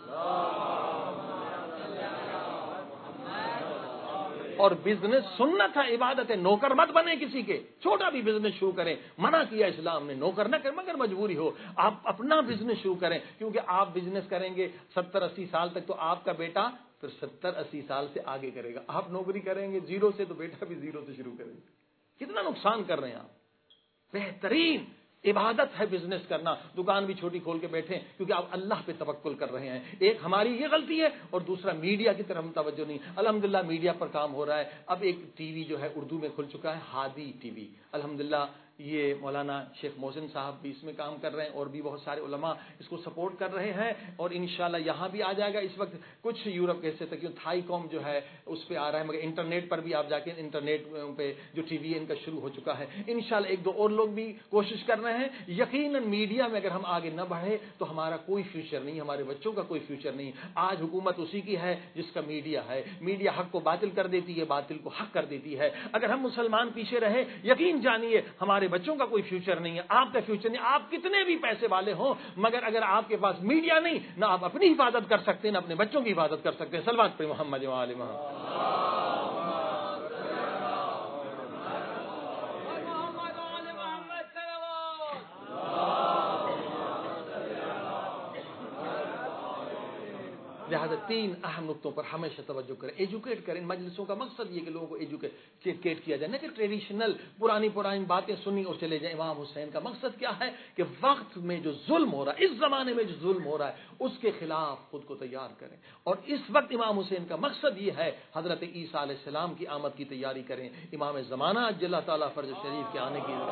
اور بزنس سنت ہے, عبادت ہے. نوکر مت بنے کسی کے, چھوٹا بھی بزنس شروع کریں, منع کیا اسلام نے, نوکر نہ کریں مگر مجبوری ہو. آپ اپنا بزنس شروع کریں, کیونکہ آپ بزنس کریں گے ستر اسی سال تک تو آپ کا بیٹا پھر ستر اسی سال سے آگے کرے گا. آپ نوکری کریں گے زیرو سے تو بیٹا بھی زیرو سے شروع کرے گا. کتنا نقصان کر رہے ہیں آپ. بہترین عبادت ہے بزنس کرنا. دکان بھی چھوٹی کھول کے بیٹھیں کیونکہ آپ اللہ پہ توکل کر رہے ہیں. ایک ہماری یہ غلطی ہے, اور دوسرا میڈیا کی طرف ہم توجہ نہیں. الحمدللہ میڈیا پر کام ہو رہا ہے. اب ایک ٹی وی جو ہے اردو میں کھل چکا ہے, ہادی ٹی وی. الحمدللہ یہ مولانا شیخ محسن صاحب بھی اس میں کام کر رہے ہیں, اور بھی بہت سارے علماء اس کو سپورٹ کر رہے ہیں, اور انشاءاللہ یہاں بھی آ جائے گا. اس وقت کچھ یورپ کے حصے تک تھائی قوم جو ہے اس پہ آ رہا ہے, مگر انٹرنیٹ پر بھی آپ جا کے انٹرنیٹ پہ جو ٹی وی ان کا شروع ہو چکا ہے. انشاءاللہ ایک دو اور لوگ بھی کوشش کر رہے ہیں. یقیناً میڈیا میں اگر ہم آگے نہ بڑھے تو ہمارا کوئی فیوچر نہیں, ہمارے بچوں کا کوئی فیوچر نہیں. آج حکومت اسی کی ہے جس کا میڈیا ہے. میڈیا حق کو باطل کر دیتی ہے, باطل کو حق کر دیتی ہے. اگر ہم مسلمان پیچھے رہے, یقین جانیے ہمارے بچوں کا کوئی فیوچر نہیں ہے, آپ کا فیوچر نہیں. آپ کتنے بھی پیسے والے ہوں, مگر اگر آپ کے پاس میڈیا نہیں, نہ آپ اپنی حفاظت کر سکتے نہ اپنے بچوں کی حفاظت کر سکتے. صلوات پہ محمد و آل محمد. لہذا تین اہم نقطوں پر ہمیشہ توجہ کریں. ایجوکیٹ کریں. مجلسوں کا مقصد یہ کہ لوگوں کو ایجوکیٹ کیا جائے, نہ کہ ٹریڈیشنل پرانی پرانی باتیں سنی اور چلے جائیں. امام حسین کا مقصد کیا ہے کہ وقت میں جو ظلم ہو رہا ہے, اس زمانے میں جو ظلم ہو رہا ہے, اس کے خلاف خود کو تیار کریں. اور اس وقت امام حسین کا مقصد یہ ہے حضرت عیسیٰ علیہ السلام کی آمد کی تیاری کریں. امام زمانہ اجل اللہ تعالیٰ فرج شریف کے آنے کی.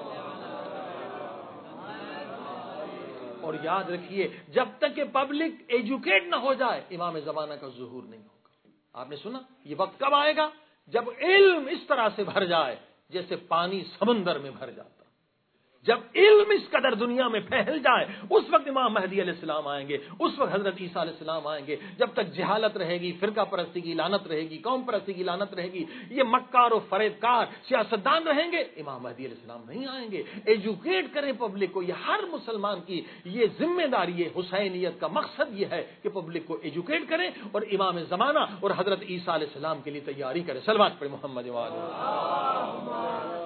اور یاد رکھیے, جب تک کہ پبلک ایجوکیٹ نہ ہو جائے امام زمانہ کا ظہور نہیں ہوگا. آپ نے سنا یہ وقت کب آئے گا؟ جب علم اس طرح سے بھر جائے جیسے پانی سمندر میں بھر جاتا. جب علم اس قدر دنیا میں پھیل جائے, اس وقت امام مہدی علیہ السلام آئیں گے, اس وقت حضرت عیسیٰ علیہ السلام آئیں گے. جب تک جہالت رہے گی, فرقہ پرستی کی لعنت رہے گی, قوم پرستی کی لعنت رہے گی, یہ مکار و فریب کار سیاستدان رہیں گے, امام مہدی علیہ السلام نہیں آئیں گے. ایجوکیٹ کریں پبلک کو, یہ ہر مسلمان کی یہ ذمہ داری ہے. حسینیت کا مقصد یہ ہے کہ پبلک کو ایجوکیٹ کریں اور امام زمانہ اور حضرت عیسیٰ علیہ السلام کے لیے تیاری کریں. صلوات پڑھیں محمد و آل محمد.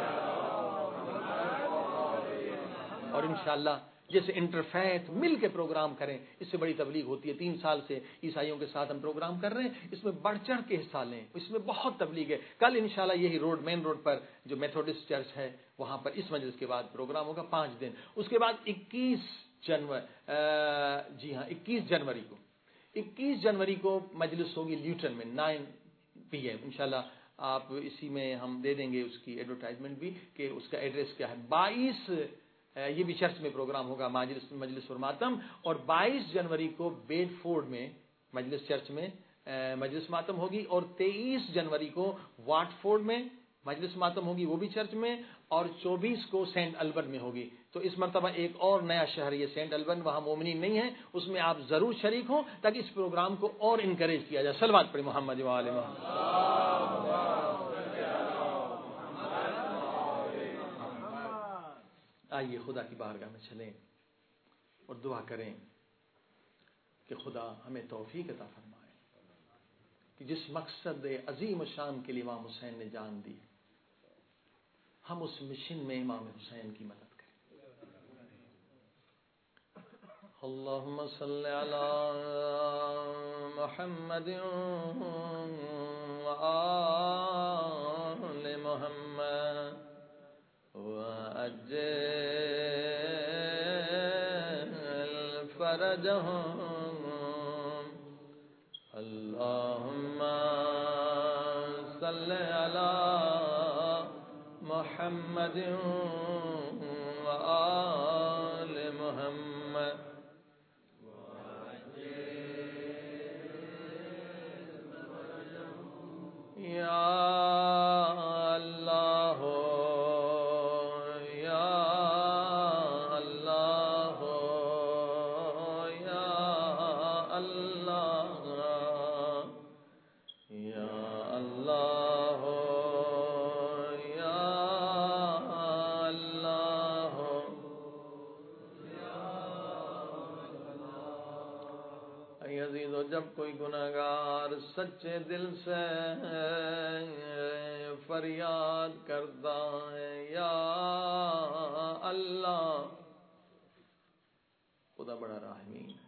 اور انشاءاللہ جیسے انٹرفیتھ مل کے پروگرام کریں, اس سے بڑی تبلیغ ہوتی ہے. تین سال سے عیسائیوں کے ساتھ ہم پروگرام کر رہے ہیں, اس میں بڑھ چڑھ کے حصہ لیں, اس میں بہت تبلیغ ہے. کل انشاءاللہ یہی روڈ مین روڈ پر جو میتھوڈسٹ چرچ ہے وہاں پر اس مجلس کے بعد پروگرام ہوگا پانچ دن. اس کے بعد اکیس جنوری جی ہاں اکیس جنوری کو اکیس جنوری کو مجلس ہوگی لیوٹن میں نائن پی ایم. انشاءاللہ آپ اسی میں ہم دے دیں گے اس کی ایڈورٹائزمنٹ بھی کہ اس کا ایڈریس کیا ہے. بائیس یہ بھی چرچ میں پروگرام ہوگا مجلس مجلس اور ماتم. اور بائیس جنوری کو بیڈ فورڈ میں مجلس چرچ میں مجلس ماتم ہوگی, اور تیئیس جنوری کو واٹ فورڈ میں مجلس ماتم ہوگی, وہ بھی چرچ میں, اور چوبیس کو سینٹ البن میں ہوگی. تو اس مرتبہ ایک اور نیا شہر یہ سینٹ البن, وہاں مومنین نہیں ہیں, اس میں آپ ضرور شریک ہوں تاکہ اس پروگرام کو اور انکریج کیا جائے. صلوات پڑھیں محمد و آل محمد. آئیے خدا کی بارگاہ میں چلیں اور دعا کریں کہ خدا ہمیں توفیق عطا فرمائے کہ جس مقصد عظیم و شان کے لیے امام حسین نے جان دی, ہم اس مشن میں امام حسین کی مدد کریں. اللهم صل على محمد وآل محمد وأجل فرجهم اللهم صل على محمد وآل محمد یا اللہ یا اللہ یا اللہ یا اللہ یا اللہ اے عزیزو، جب کوئی گناہگار سچے دل سے فریاد کرتا ہے یا اللہ، خدا بڑا رحیم ہے،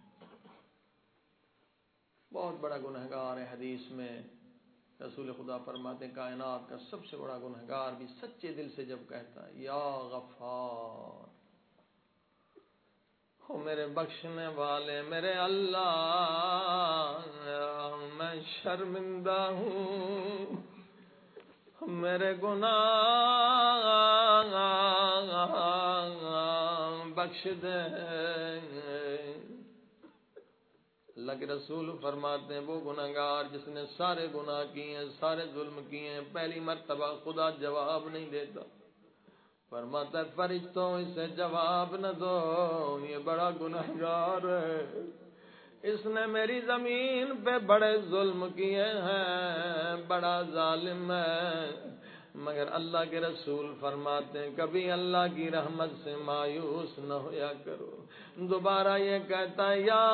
بہت بڑا گنہگار ہے۔ حدیث میں رسول خدا فرماتے ہیں کائنات کا سب سے بڑا گنہگار بھی سچے دل سے جب کہتا ہے یا غفار، او میرے بخشنے والے میرے اللہ، میں شرمندہ ہوں، میرے گناہ بخش دے۔ اللہ کے رسول فرماتے ہیں وہ گناہگار جس نے سارے گناہ کیے ہیں، سارے ظلم کیے ہیں، پہلی مرتبہ خدا جواب نہیں دیتا، فرماتا ہے فرشتوں اسے جواب نہ دو، یہ بڑا گناہگار ہے، اس نے میری زمین پہ بڑے ظلم کیے ہیں، بڑا ظالم ہے۔ مگر اللہ کے رسول فرماتے ہیں کبھی اللہ کی رحمت سے مایوس نہ ہویا کرو، دوبارہ یہ کہتا ہے یا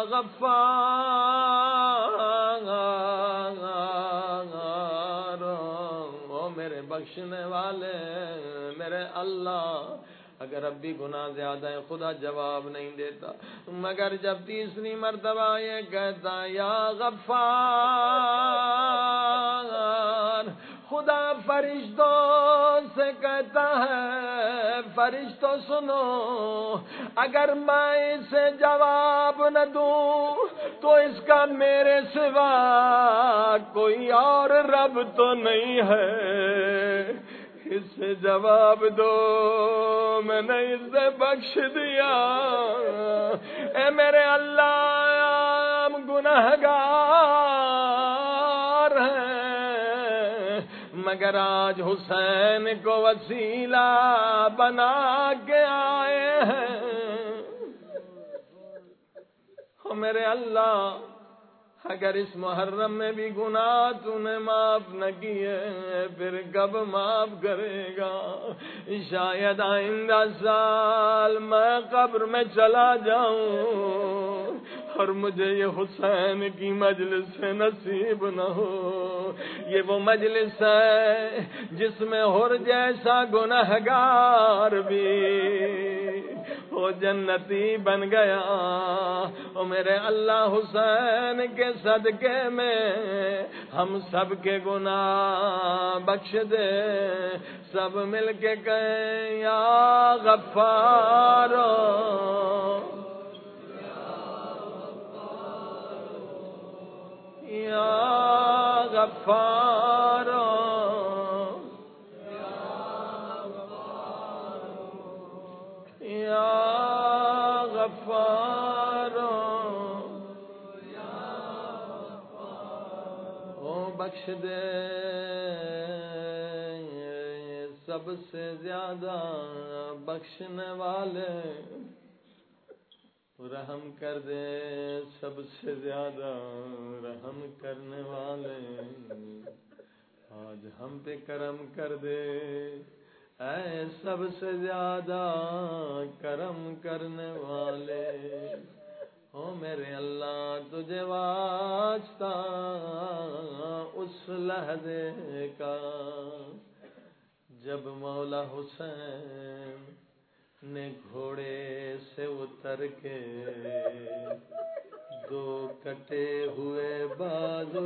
غفار، او میرے بخشنے والے میرے اللہ۔ اگر اب بھی گناہ زیادہ ہے خدا جواب نہیں دیتا، مگر جب تیسری مرتبہ یہ کہتا یا غفار، خدا فرشتوں سے کہتا ہے فرشتوں سنو، اگر میں اسے جواب نہ دوں تو اس کا میرے سوا کوئی اور رب تو نہیں ہے، اسے جواب دو، میں نے اسے بخش دیا۔ اے میرے اللہ، ہم گناہگار ہیں، مگر آج حسین کو وسیلہ بنا کے آئے ہیں۔ او میرے اللہ، اگر اس محرم میں بھی گناہ تو نے معاف نہ کیے پھر کب معاف کرے گا؟ شاید آئندہ سال میں قبر میں چلا جاؤں اور مجھے یہ حسین کی مجلس سے نصیب نہ ہو۔ یہ وہ مجلس ہے جس میں حر جیسا گنہگار بھی وہ جنتی بن گیا۔ او میرے اللہ، حسین کے صدقے میں ہم سب کے گناہ بخش دے، سب مل کے کہیں یا غفار، یا غفار، یا غفار، او بخش دے، سب سے زیادہ بخشنے والے، رحم کر دے، سب سے زیادہ رحم کرنے والے، آج ہم پہ کرم کر دے، اے سب سے زیادہ کرم کرنے والے۔ او میرے اللہ، تجھے واسطہ اس لحظے کا جب مولا حسین نے گھوڑے سے اتر کے دو کٹے ہوئے بازو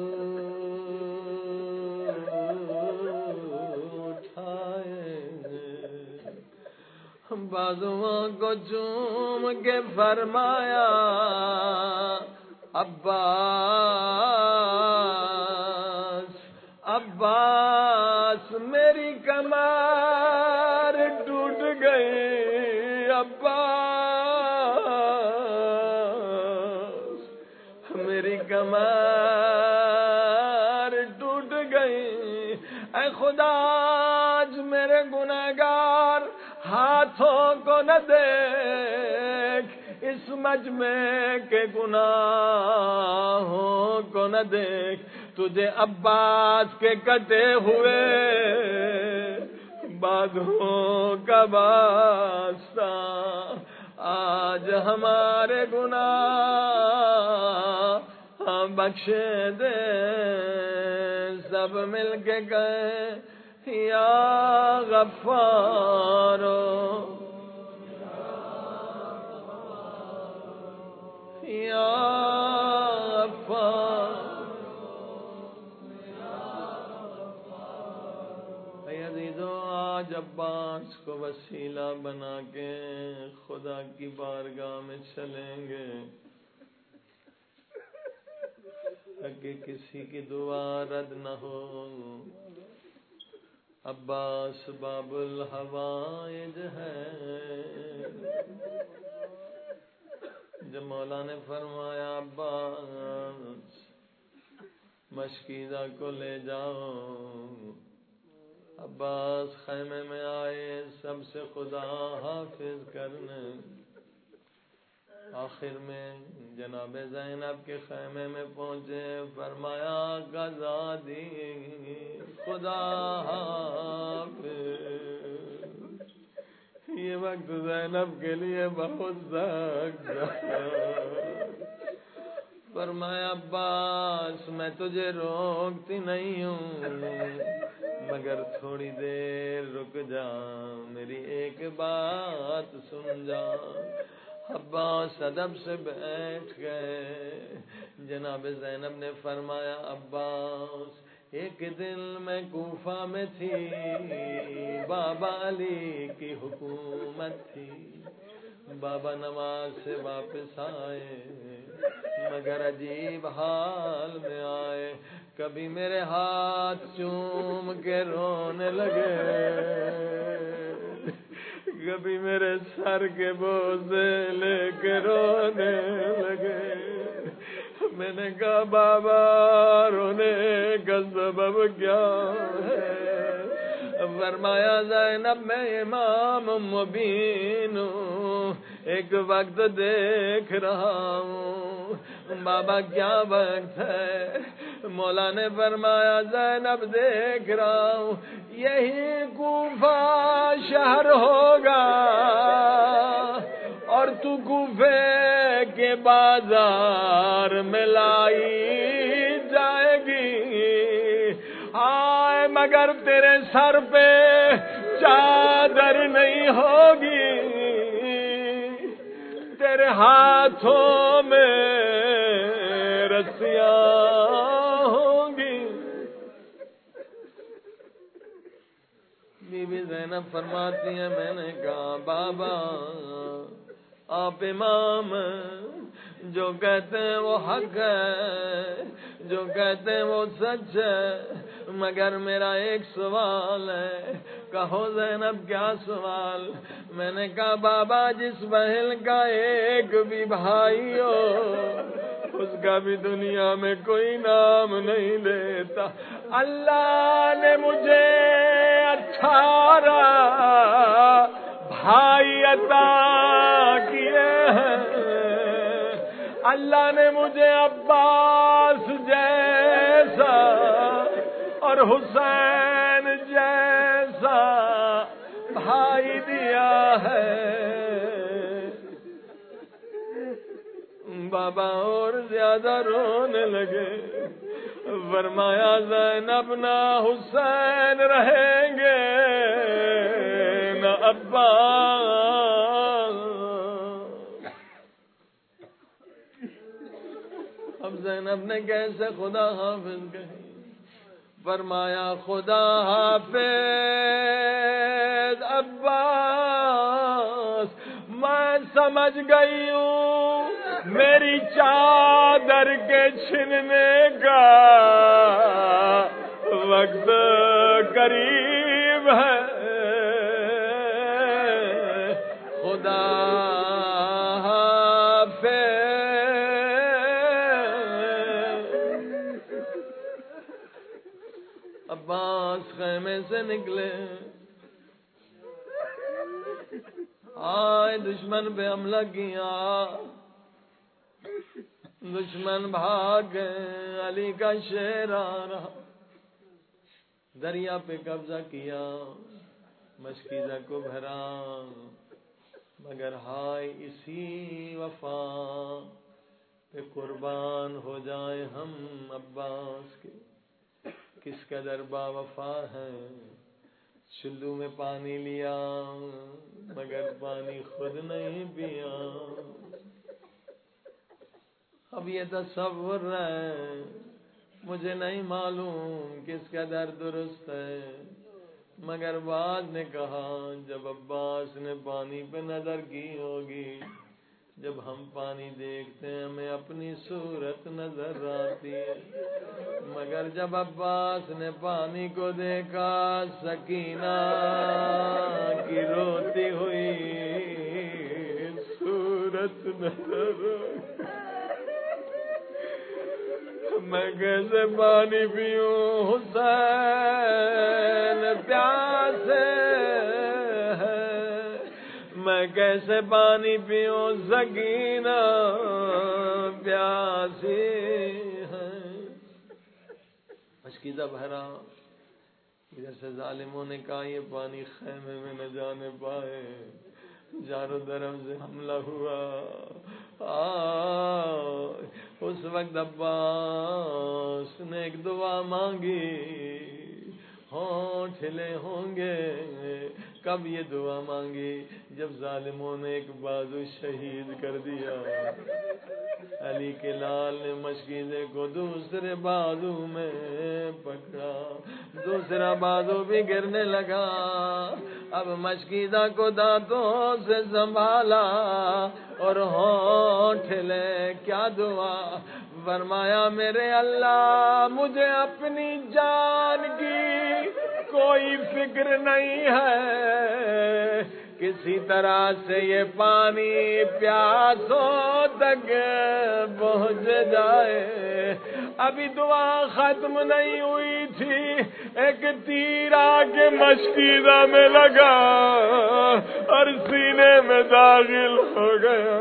اٹھائے، بازوؤں کو چوم کے فرمایا عباس عباس میری کمر ٹوٹ گئی، عباس میری کمر ٹوٹ گئی، اے خدا آج میرے گنہگار ہاتھوں کو نہ دیکھ، اس مجمع کے گناہوں کو نہ دیکھ، تجھے عباس کے کٹے ہوئے بازوؤں کا واسطہ، آج ہمارے گناہ بخشے دے۔ سب مل کے گئے یا غفارو یا غفار۔ عزیزو آج عباس کو وسیلہ بنا کے خدا کی بارگاہ میں چلیں گے کہ کسی کی دعا رد نہ ہو۔ عباس باب الحوائج ہے، جب مولا نے فرمایا عباس مشکیزہ کو لے جاؤ، عباس خیمے میں آئے سب سے خدا حافظ کرنے، آخر میں جناب زینب کے خیمے میں پہنچے، فرمایا غزادی خدا حافظ۔ یہ وقت زینب کے لیے بہت سخت تھا، فرمایا عباس میں تجھے روکتی نہیں ہوں، مگر تھوڑی دیر رک جا، میری ایک بات سن جا۔ عباس ادب سے بیٹھ گئے، جناب زینب نے فرمایا عباس ایک دن میں کوفہ میں تھی، بابا علی کی حکومت تھی، بابا نماز سے واپس آئے مگر عجیب حال میں آئے، کبھی میرے ہاتھ چوم کے رونے لگے، کبھی میرے سر کے بوجھے لے کے رونے لگے۔ میں نے کہا بابا رونے کا سبب کیا ہے؟ فرمایا زینب میں امام مبین ہوں، ایک وقت دیکھ رہا ہوں۔ بابا کیا وقت ہے؟ مولا نے فرمایا زینب دیکھ رہا ہوں، یہی کوفہ شہر ہوگا اور تو کوفے کے بازار میں لائی جائے گی، آئے مگر تیرے سر پہ چادر نہیں ہوگی، تیرے ہاتھوں میں رسیاں ہوں گی۔ بی بی زینب فرماتی ہیں میں نے کہا بابا آپ امام جو کہتے ہیں وہ حق ہے، جو کہتے ہیں وہ سچ ہے، مگر میرا ایک سوال ہے۔ کہو زینب کیا سوال؟ میں نے کہا بابا جس بہن کا ایک بھی بھائی ہو اس کا بھی دنیا میں کوئی نام نہیں لیتا، اللہ نے مجھے اٹھارہ بھائی عطا کیے ہیں، اللہ نے مجھے عباس جیسا اور حسین جیسا بھائی دیا ہے۔ بابا اور زیادہ رونے لگے، فرمایا زینب نہ حسین رہیں گے نہ عباس، زینب نے کیسے خدا حافظ کہی؟ فرمایا خدا حافظ عباس، میں سمجھ گئی ہوں میری چادر کے چھننے کا وقت قریب ہے، خدا عباس خیمے سے نکلے، آئے دشمن پہ حملہ کیا، دشمن بھاگ گئے، علی کا شیر آ رہا، دریا پہ قبضہ کیا، مشکیزہ کو بھرا، مگر ہائے اسی وفا پہ قربان ہو جائیں ہم عباس کے، کس قدر با وفا ہے، چلو میں پانی لیا مگر پانی خود نہیں پیا۔ اب یہ تصور ہے، مجھے نہیں معلوم کس قدر درست ہے، مگر بعد نے کہا جب عباس نے پانی پہ نظر کی ہوگی، جب ہم پانی دیکھتے ہیں ہمیں اپنی صورت نظر آتی ہے، مگر جب عباس نے پانی کو دیکھا سکینہ کی روتی ہوئی صورت نظر آئی۔ میں کیسے پانی پیوں، حسین پیاسے ہے، میں کیسے پانی پیوں، سکینہ پیاسی ہے۔ مشکیزہ بھرا، ادھر سے ظالموں نے کہا یہ پانی خیمے میں نہ جانے پائے، چاروں طرف سے حملہ ہوا۔ اس وقت عباس نے ایک دعا مانگی، ہونٹ ہلے ہوں گے، کب یہ دعا مانگی؟ جب ظالموں نے ایک بازو شہید کر دیا، علی کے لال نے مشکیزے کو دوسرے بازو میں پکڑا، دوسرا بازو بھی گرنے لگا، اب مشکیزہ کو دانتوں سے سنبھالا اور ہونٹ ہلے، کیا دعا فرمایا، میرے اللہ مجھے اپنی جان کی کوئی فکر نہیں ہے، کسی طرح سے یہ پانی پیاسوں تک پہنچ جائے۔ ابھی دعا ختم نہیں ہوئی تھی، ایک تیر آ کے مشکیزہ میں لگا اور سینے میں داخل ہو گیا۔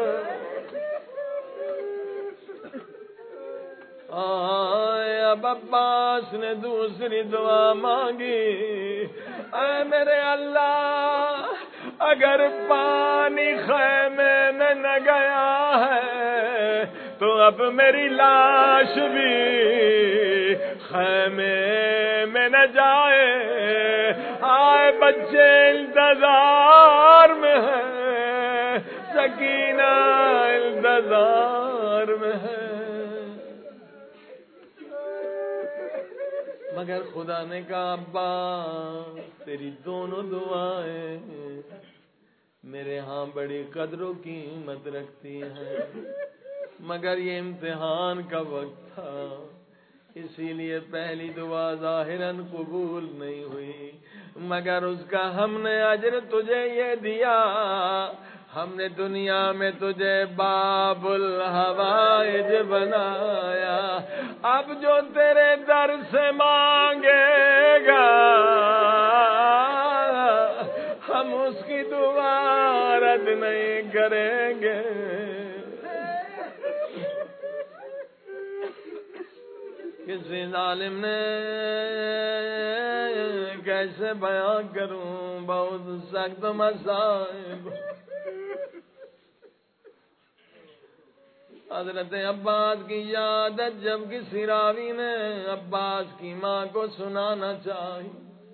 اب عباس نے دوسری دعا مانگی، اے میرے اللہ اگر پانی خیمے میں نہ گیا ہے تو اب میری لاش بھی خیمے میں نہ جائے، آئے بچے انتظار میں ہیں، سکینہ انتظار میں ہے، مگر خدا نے کہا عباس تیری دونوں دعائیں میرے ہاں بڑی قدر و قیمت رکھتی ہیں، مگر یہ امتحان کا وقت تھا، اسی لیے پہلی دعا ظاہراً قبول نہیں ہوئی، مگر اس کا ہم نے اجر تجھے یہ دیا، ہم نے دنیا میں تجھے باب الحوائج بنایا، اب جو تیرے در سے مانگے گا ہم اس کی دعا رد نہیں کریں گے۔ کسی ظالم نے کیسے بیان کروں، بہت سخت مصائب۔ حضرت عباس کی عادت جب کسی راوی نے عباس کی ماں کو سنانا چاہی،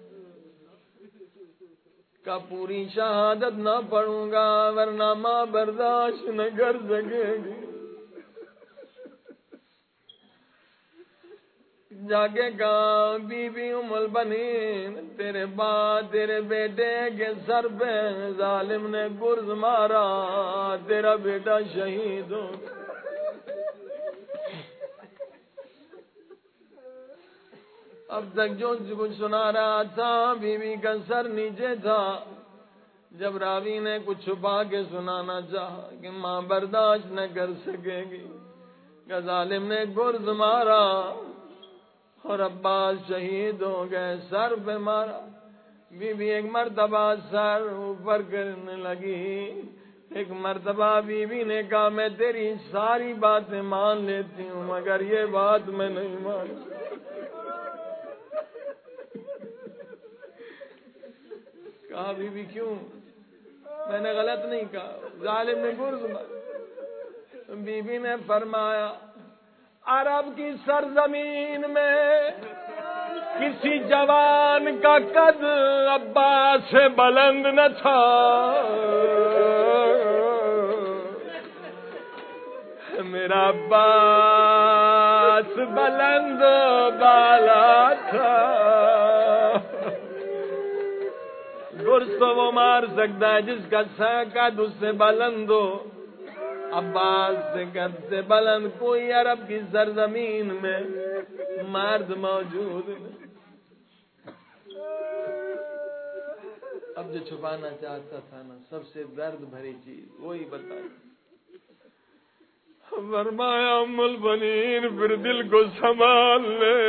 کا پوری شہادت نہ پڑھوں گا ورنہ ماں برداشت نہ کر سکے گی، جا کے کہا بی بی ام البنین تیرے بعد تیرے بیٹے کے سر پہ ظالم نے گرز مارا، تیرا بیٹا شہید ہو۔ اب تک جو کچھ سنا رہا تھا بی بی کا سر نیچے تھا، جب راوی نے کچھ چھپا کے سنانا چاہا کہ ماں برداشت نہ کر سکے گی کہ ظالم نے گرز مارا اور عباس شہید ہو گئے، سر پہ مارا۔ بی بی ایک مرتبہ سر اوپر کرنے لگی، ایک مرتبہ بی بی نے کہا میں تیری ساری باتیں مان لیتی ہوں مگر یہ بات میں نہیں مانتی۔ کہا بی بی کیوں؟ میں نے غلط نہیں کہا، ظالم نے گرز مارا۔ بی بی نے فرمایا عرب کی سرزمین میں کسی جوان کا قد عباس سے بلند نہ تھا، میرا عباس بلند بالا تھا۔ گرز تو وہ مار سکتا ہے جس کا قد اس سے بلند ہو، عباس سے قد سے بلند کوئی عرب کی سرزمین میں مرد موجود نہیں۔ اب جو چھپانا چاہتا تھا نا سب سے درد بھری چیز وہی بتا۔ فرمایا ام البنین پھر دل کو سنبھال لے،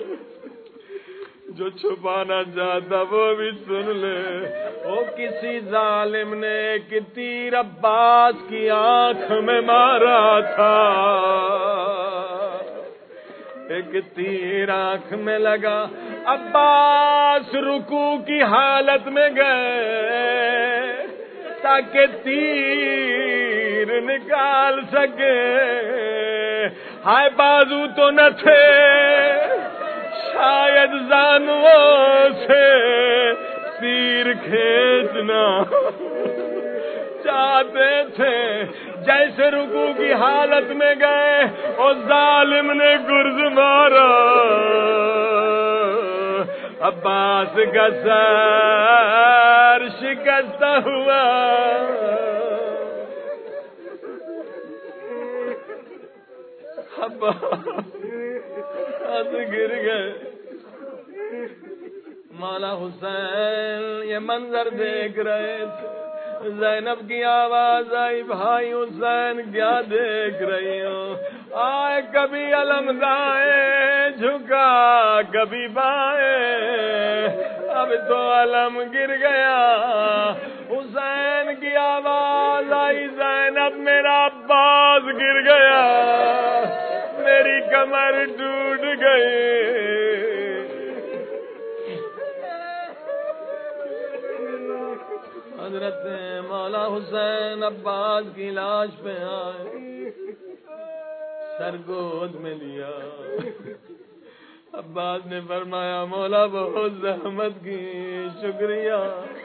جو چھپانا چاہتا وہ بھی سن لے۔ وہ کسی ظالم نے ایک تیر عباس کی آنکھ میں مارا تھا، ایک تیر آنکھ میں لگا، عباس رکوع کی حالت میں گئے تاکہ تیر نکال سکے، ہائے بازو تو نہ تھے، شاید زانووں سے تیر کھینچنا چاہتے تھے۔ جیسے رکوع کی حالت میں گئے اور ظالم نے گرز مارا، عباس کا سر شکست ہوا۔ عباس گر گئے۔ مولا حسین یہ منظر دیکھ رہے تھے، زینب کی آواز آئی بھائی حسین کیا دیکھ رہی ہو؟ آئے کبھی علم دائیں جھکا کبھی بائیں، اب تو علم گر گیا۔ حسین کی آواز آئی زینب میرا عباس گر گیا، میری کمر ٹوٹ گئی۔ حضرت مولا حسین عباس کی لاش پہ آئے، سر گود میں لیا۔ عباس نے فرمایا مولا بہت زحمت کی، شکریہ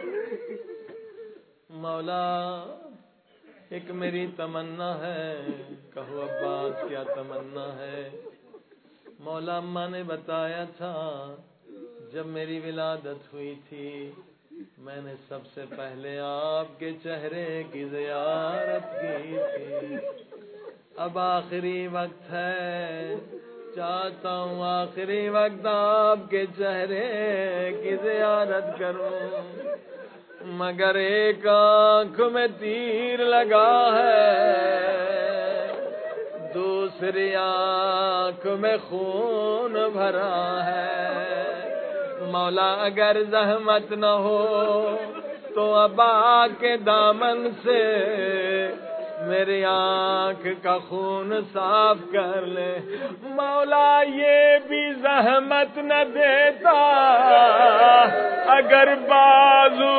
مولا، ایک میری تمنا ہے۔ کہو عباس کیا تمنا ہے؟ مولا اماں نے بتایا تھا جب میری ولادت ہوئی تھی میں نے سب سے پہلے آپ کے چہرے کی زیارت کی تھی، اب آخری وقت ہے، چاہتا ہوں آخری وقت آپ کے چہرے کی زیارت کروں، مگر ایک آنکھ میں تیر لگا ہے، دوسری آنکھ میں خون بھرا ہے۔ مولا اگر زحمت نہ ہو تو ابا کے دامن سے میری آنکھ کا خون صاف کر لے۔ مولا یہ بھی زحمت نہ دیتا اگر بازو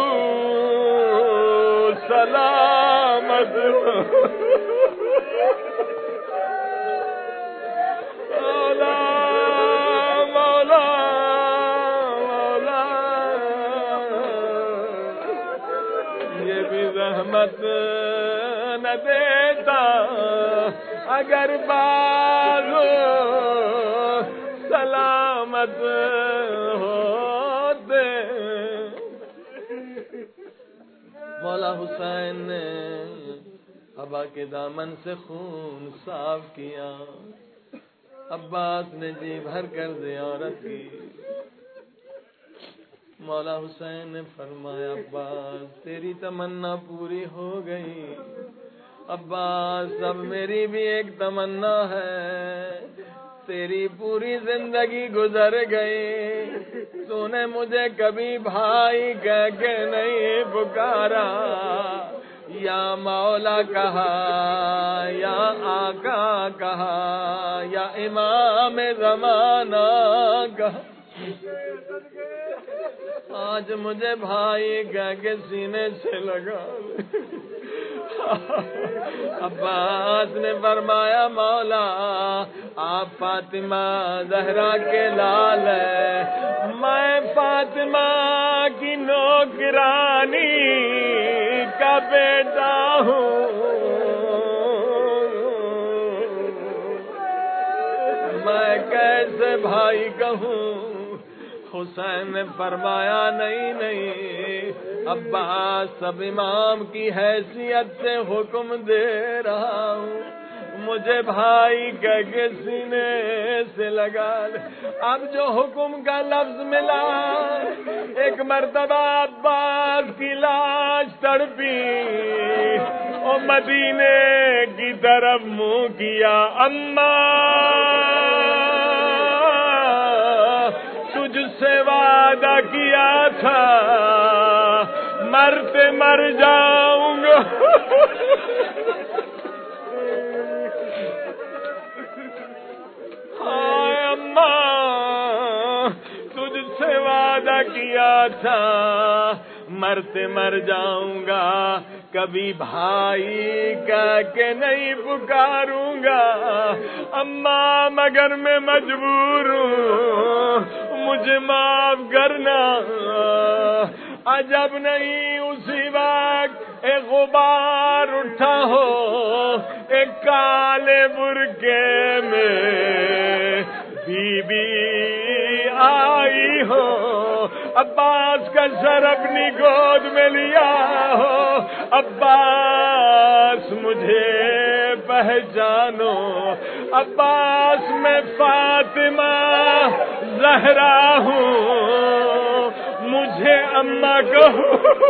سلامت مولا مولا مولا یہ بھی زحمت نہ دیتا اگر بازو سلامت حسرت ہوتے. مولا حسین نے ابا کے دامن سے خون صاف کیا. عباس نے جی بھر کر زیارت کی. مولا حسین نے فرمایا عباس تیری تمنا پوری ہو گئی. عباس اب میری بھی ایک تمنا ہے. تیری پوری زندگی گزر گئی, تو نے مجھے کبھی بھائی کہہ کے نہیں پکارا. یا مولا کہا, یا آقا کہا, یا امام زمانہ کہا. آج مجھے بھائی کہہ کے سینے سے لگا. عباس نے فرمایا مولا آپ فاطمہ زہرا کے لال ہے, میں فاطمہ کی نوکرانی کا بیٹا ہوں. میں کیسے بھائی کہوں. حسین نے فرمایا نہیں نہیں عباس سب امام کی حیثیت سے حکم دے رہا ہوں, مجھے بھائی کہہ کے سینے سے لگا لے. اب جو حکم کا لفظ ملا, ایک مرتبہ عباس کی لاش تڑپی اور مدینے کی طرف منہ کیا. اماں تجھ سے وعدہ کیا تھا مرتے مر جاؤں گا. ہائے اماں تجھ سے وعدہ کیا تھا مرتے مر جاؤں گا, کبھی بھائی کہہ کے نہیں پکاروں گا. اماں مگر میں مجبور ہوں, مجھے معاف کرنا. عجب نہیں اسی وقت ایک غبار اٹھا ہو, ایک کالے برقعے میں بی بی آئی ہو, عباس کا سر اپنی گود میں لیا ہو. عباس مجھے پہچانو, عباس میں فاطمہ زہرا ہوں, مجھے اماں کہو.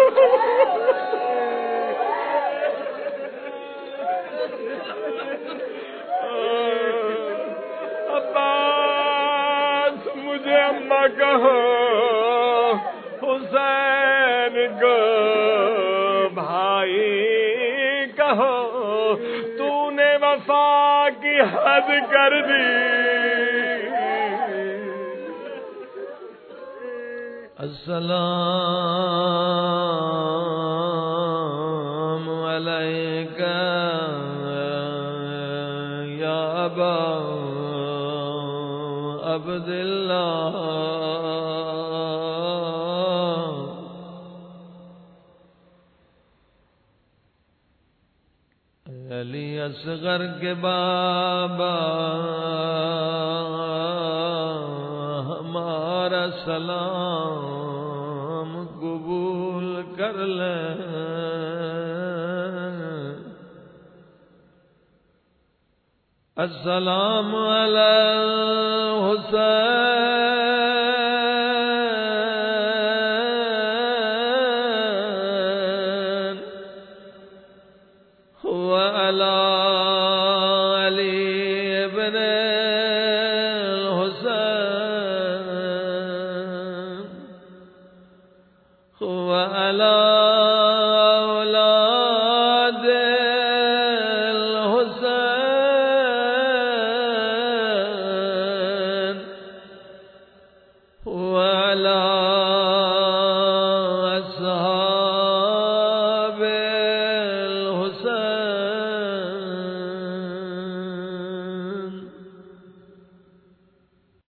عباس مجھے اماں کہو, حسین کو بھائی کہو. تو نے وفا کی حد کر دی. السلام علیک یا ابا عبداللہ. علی اصغر کے بابا ہمارا سلام قبول کر لیں. السلام علی حسین وعلی علی ابن الحسین وعلی اولاد الحسین وعلی